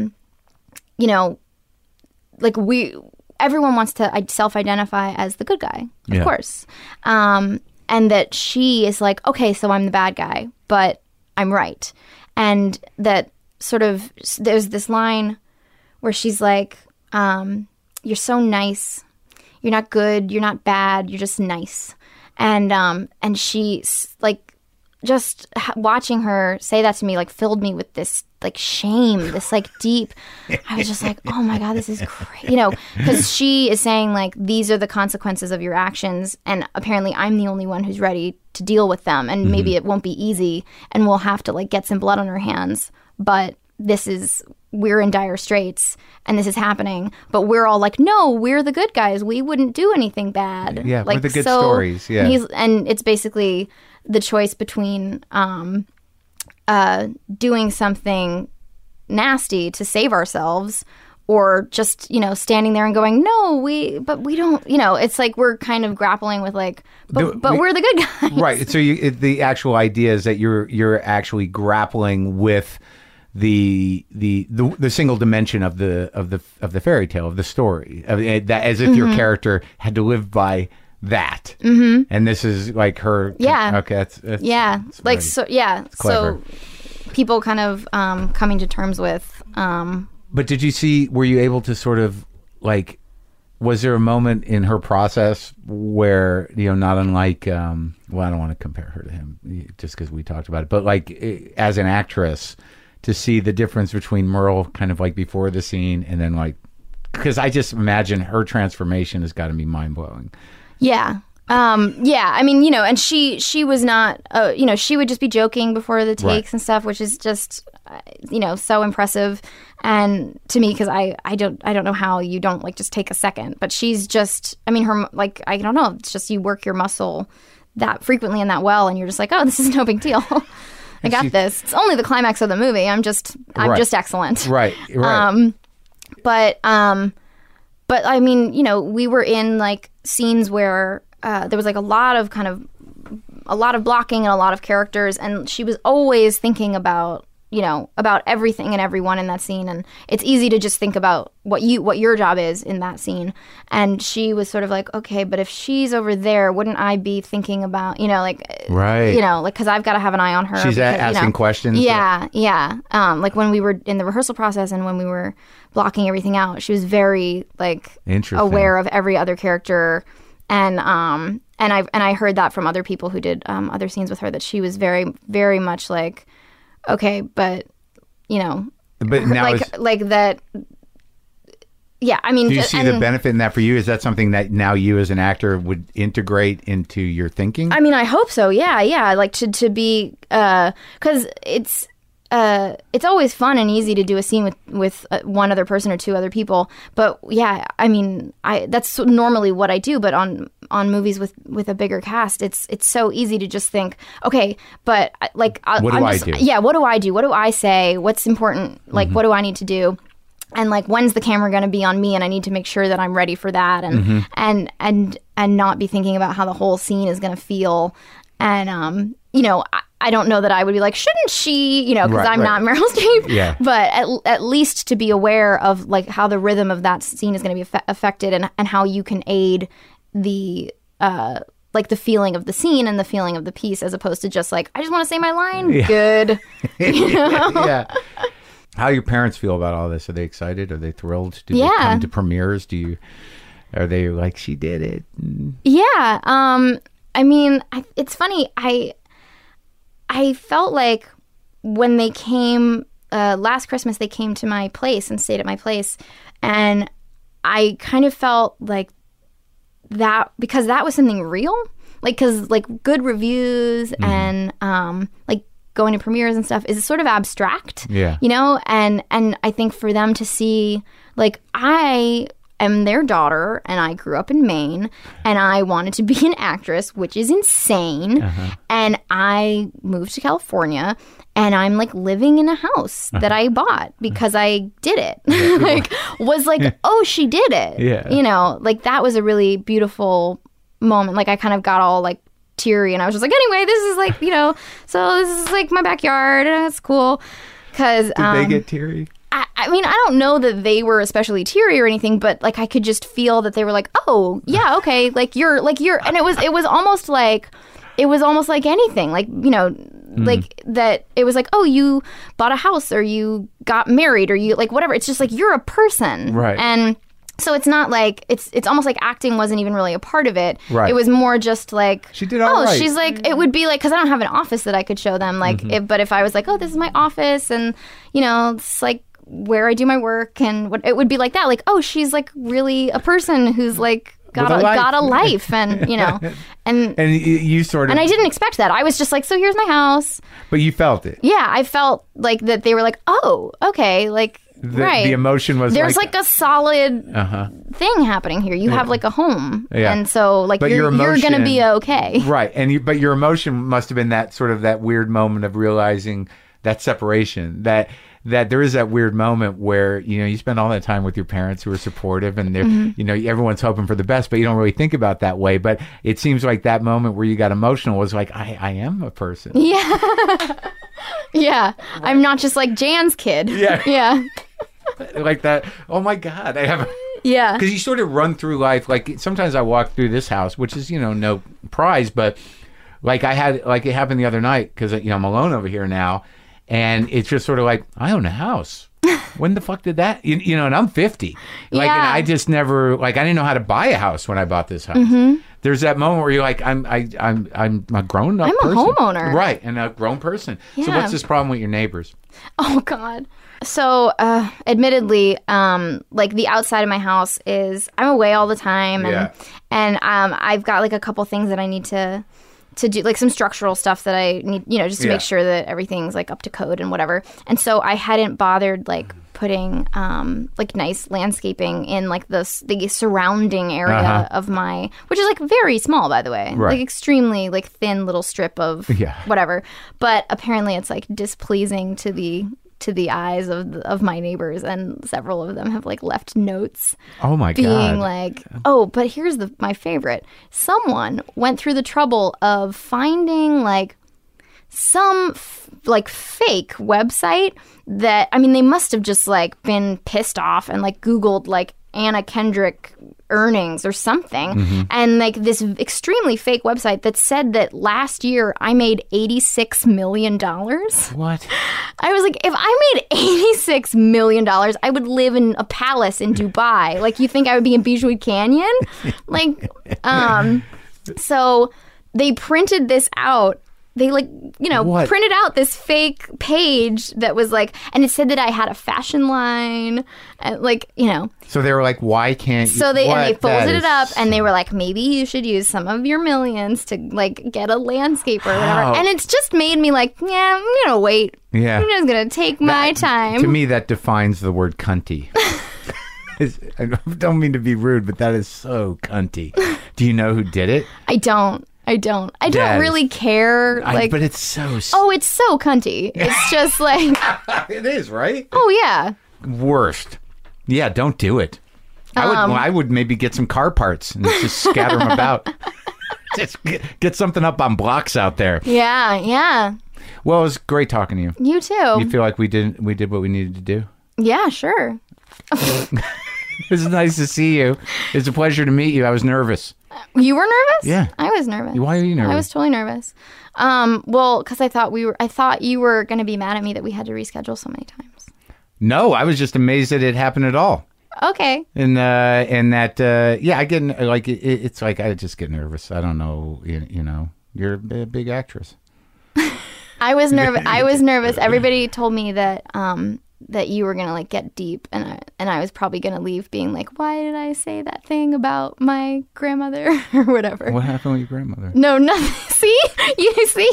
like everyone wants to self-identify as the good guy, of course. And that she is like, okay, so I'm the bad guy, but I'm right. And that sort of, there's this line where she's like, you're so nice. You're not good. You're not bad. You're just nice. And she's like, just watching her say that to me, like, filled me with this, like, shame, this, like, deep, I was just like, oh my God, this is crazy, because she is saying, like, these are the consequences of your actions, and apparently I'm the only one who's ready to deal with them, and maybe it won't be easy, and we'll have to, like, get some blood on our hands, but we're in dire straits, and this is happening, but we're all like, no, we're the good guys, we wouldn't do anything bad. Yeah, like, we're the good stories, yeah. And it's basically the choice between doing something nasty to save ourselves, or just, you know, standing there and going, no, but we don't, you know, it's like we're kind of grappling with like, but we're the good guys. Right. So the actual idea is that you're actually grappling with the single dimension of the fairy tale, of the story, that as if your character had to live by that. Mm-hmm. And this is like her. Yeah. Okay. That's yeah. That's like, right. so, yeah. Clever. So people kind of coming to terms with. But were you able to sort of like, was there a moment in her process where, you know, not unlike, well, I don't want to compare her to him just because we talked about it, but like as an actress, to see the difference between Merle kind of like before the scene and then like, because I just imagine her transformation has got to be mind blowing. Yeah. Yeah, I mean, you know, and she was not, you know, she would just be joking before the takes and stuff, which is just, you know, so impressive. And to me, because I don't know how you don't like just take a second, but she's just, I mean, her, like, I don't know, it's just you work your muscle that frequently and that well, and you're just like, oh, this is no big deal. I got this. It's only the climax of the movie. I'm just excellent. Right. But I mean, you know, we were in like scenes where there was like a lot of blocking and a lot of characters, and she was always thinking about, you know, about everything and everyone in that scene. And it's easy to just think about what your job is in that scene. And she was sort of like, okay, but if she's over there, wouldn't I be thinking about, you know, like, right, you know, like, because I've got to have an eye on her. She's asking, you know, questions. Yeah. Like when we were in the rehearsal process and when we were blocking everything out, she was very like aware of every other character. And I heard that from other people who did other scenes with her, that she was very, very much like, okay, but you know, but now like that. Yeah, I mean, do you see the benefit in that for you? Is that something that now you as an actor would integrate into your thinking? I mean, I hope so. Yeah. Like to be, because it's always fun and easy to do a scene with one other person or two other people. But yeah, I mean, that's normally what I do. But on movies with a bigger cast, it's so easy to just think, okay, but like, what do I do? Yeah, what do I do? What do I say? What's important? Like, what do I need to do? And like, when's the camera going to be on me? And I need to make sure that I'm ready for that, and not be thinking about how the whole scene is going to feel. And you know, I don't know that I would be like, shouldn't she? You know, because I'm not Meryl Streep. Yeah. But at least to be aware of like how the rhythm of that scene is going to be affected, and how you can aid the like the feeling of the scene and the feeling of the piece, as opposed to just like, I just want to say my line. Yeah. Good. You know? Yeah. How do your parents feel about all this? Are they excited? Are they thrilled? Do they come to premieres? Are they like, she did it? Yeah. I mean, it's funny. I felt like when they came last Christmas, they came to my place and stayed at my place, and I kind of felt like that, because that was something real, like, because like good reviews and like going to premieres and stuff is sort of abstract, you know, and I think for them to see, like, I am their daughter and I grew up in Maine and I wanted to be an actress, which is insane. And I moved to California and I'm like living in a house that I bought because I did it. Like, was like, oh, she did it. Yeah. You know, like that was a really beautiful moment. Like I kind of got all like teary and I was just like, anyway, this is like, you know, so this is like my backyard and it's cool. Cause did they get teary? I mean, I don't know that they were especially teary or anything, but like I could just feel that they were like, oh yeah, okay, like you're, and it was almost like anything, like, you know, like that it was like, oh, you bought a house or you got married or you like whatever. It's just like you're a person, right? And so it's not like it's almost like acting wasn't even really a part of it. Right. It was more just like, she did all right. She's like, it would be like, because I don't have an office that I could show them, like, but if I was like, oh, this is my office, and you know, it's like where I do my work, and what it would be like that, like, oh, she's like really a person who's like got a life, and you know, and you sort of, and I didn't expect that. I was just like, so here's my house. But you felt it. Yeah, I felt like that they were like, oh, okay, like. Right. The emotion was there's like a solid thing happening here. You have like a home. Yeah. And so like you're going to be okay. Right. But your emotion must have been that sort of that weird moment of realizing that separation, that that there is that weird moment where, you know, you spend all that time with your parents who are supportive and they're, you know, everyone's hoping for the best, but you don't really think about that way. But it seems like that moment where you got emotional was like, I am a person. Yeah. Yeah. I'm not just like Jan's kid. Yeah. Yeah. Like that. Oh my God. I have. Yeah. Because you sort of run through life. Like sometimes I walk through this house, which is, you know, no prize, but like I had, like it happened the other night because, you know, I'm alone over here now. And it's just sort of like, I own a house. When the fuck did that? You know, and I'm 50. Like, and I just never, like, I didn't know how to buy a house when I bought this house. There's that moment where you're like, I'm a grown up person. I'm a homeowner. Right, and a grown person. Yeah. So what's this problem with your neighbors? Oh, God. So, admittedly, like the outside of my house is, I'm away all the time. And I've got like a couple things that I need to do, like some structural stuff that I need, you know, just to make sure that everything's like up to code and whatever. And so I hadn't bothered like putting like nice landscaping in like the surrounding area of my, which is like very small, by the way, like extremely like thin little strip of whatever. But apparently it's like displeasing to the eyes of my neighbors, and several of them have like left notes. Oh my God! Being like, oh, but here's my favorite. Someone went through the trouble of finding like some like fake website that, I mean, they must have just like been pissed off and like Googled like Anna Kendrick earnings or something, and like this extremely fake website that said that last year I made $86 million. What? I was like, if I made $86 million, I would live in a palace in Dubai. Like, you think I would be in Beachwood Canyon? Like, so they printed this out. They like, you know, printed out this fake page that was like, and it said that I had a fashion line, and like, you know. So they were like, why can't you? So they folded it up, and they were like, maybe you should use some of your millions to like get a landscaper or whatever. And it's just made me like, yeah, I'm gonna wait. Yeah, I'm just gonna take my time. To me, that defines the word cunty. I don't mean to be rude, but that is so cunty. Do you know who did it? I don't really care. But it's so... Oh, it's so cunty. It's just like... It is, right? Oh, yeah. Worst. Yeah, don't do it. I would maybe get some car parts and just scatter them about. Just get something up on blocks out there. Yeah, yeah. Well, it was great talking to you. You too. You feel like we did what we needed to do? Yeah, sure. It was nice to see you. It's a pleasure to meet you. I was nervous. You were nervous? Yeah. I was nervous. Why are you nervous? I was totally nervous. Well, because I thought you were going to be mad at me that we had to reschedule so many times. No, I was just amazed that it happened at all. Okay. And that, I get like it's like I just get nervous. I don't know. You know, you're a big actress. I was nervous. I was nervous. Everybody told me that that you were gonna like get deep, and I was probably gonna leave being like, why did I say that thing about my grandmother or whatever? What happened with your grandmother? No, nothing. See, you see.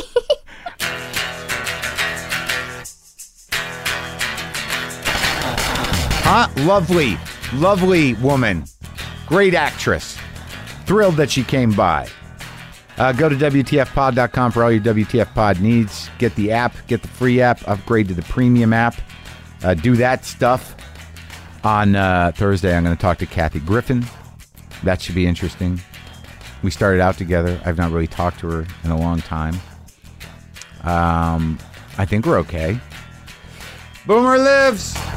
Lovely woman, great actress. Thrilled that she came by. Go to WTFpod.com for all your WTF Pod needs. Get the app, get the free app, upgrade to the premium app. Do that stuff. On Thursday, I'm going to talk to Kathy Griffin. That should be interesting. We started out together. I've not really talked to her in a long time. I think we're okay. Boomer lives!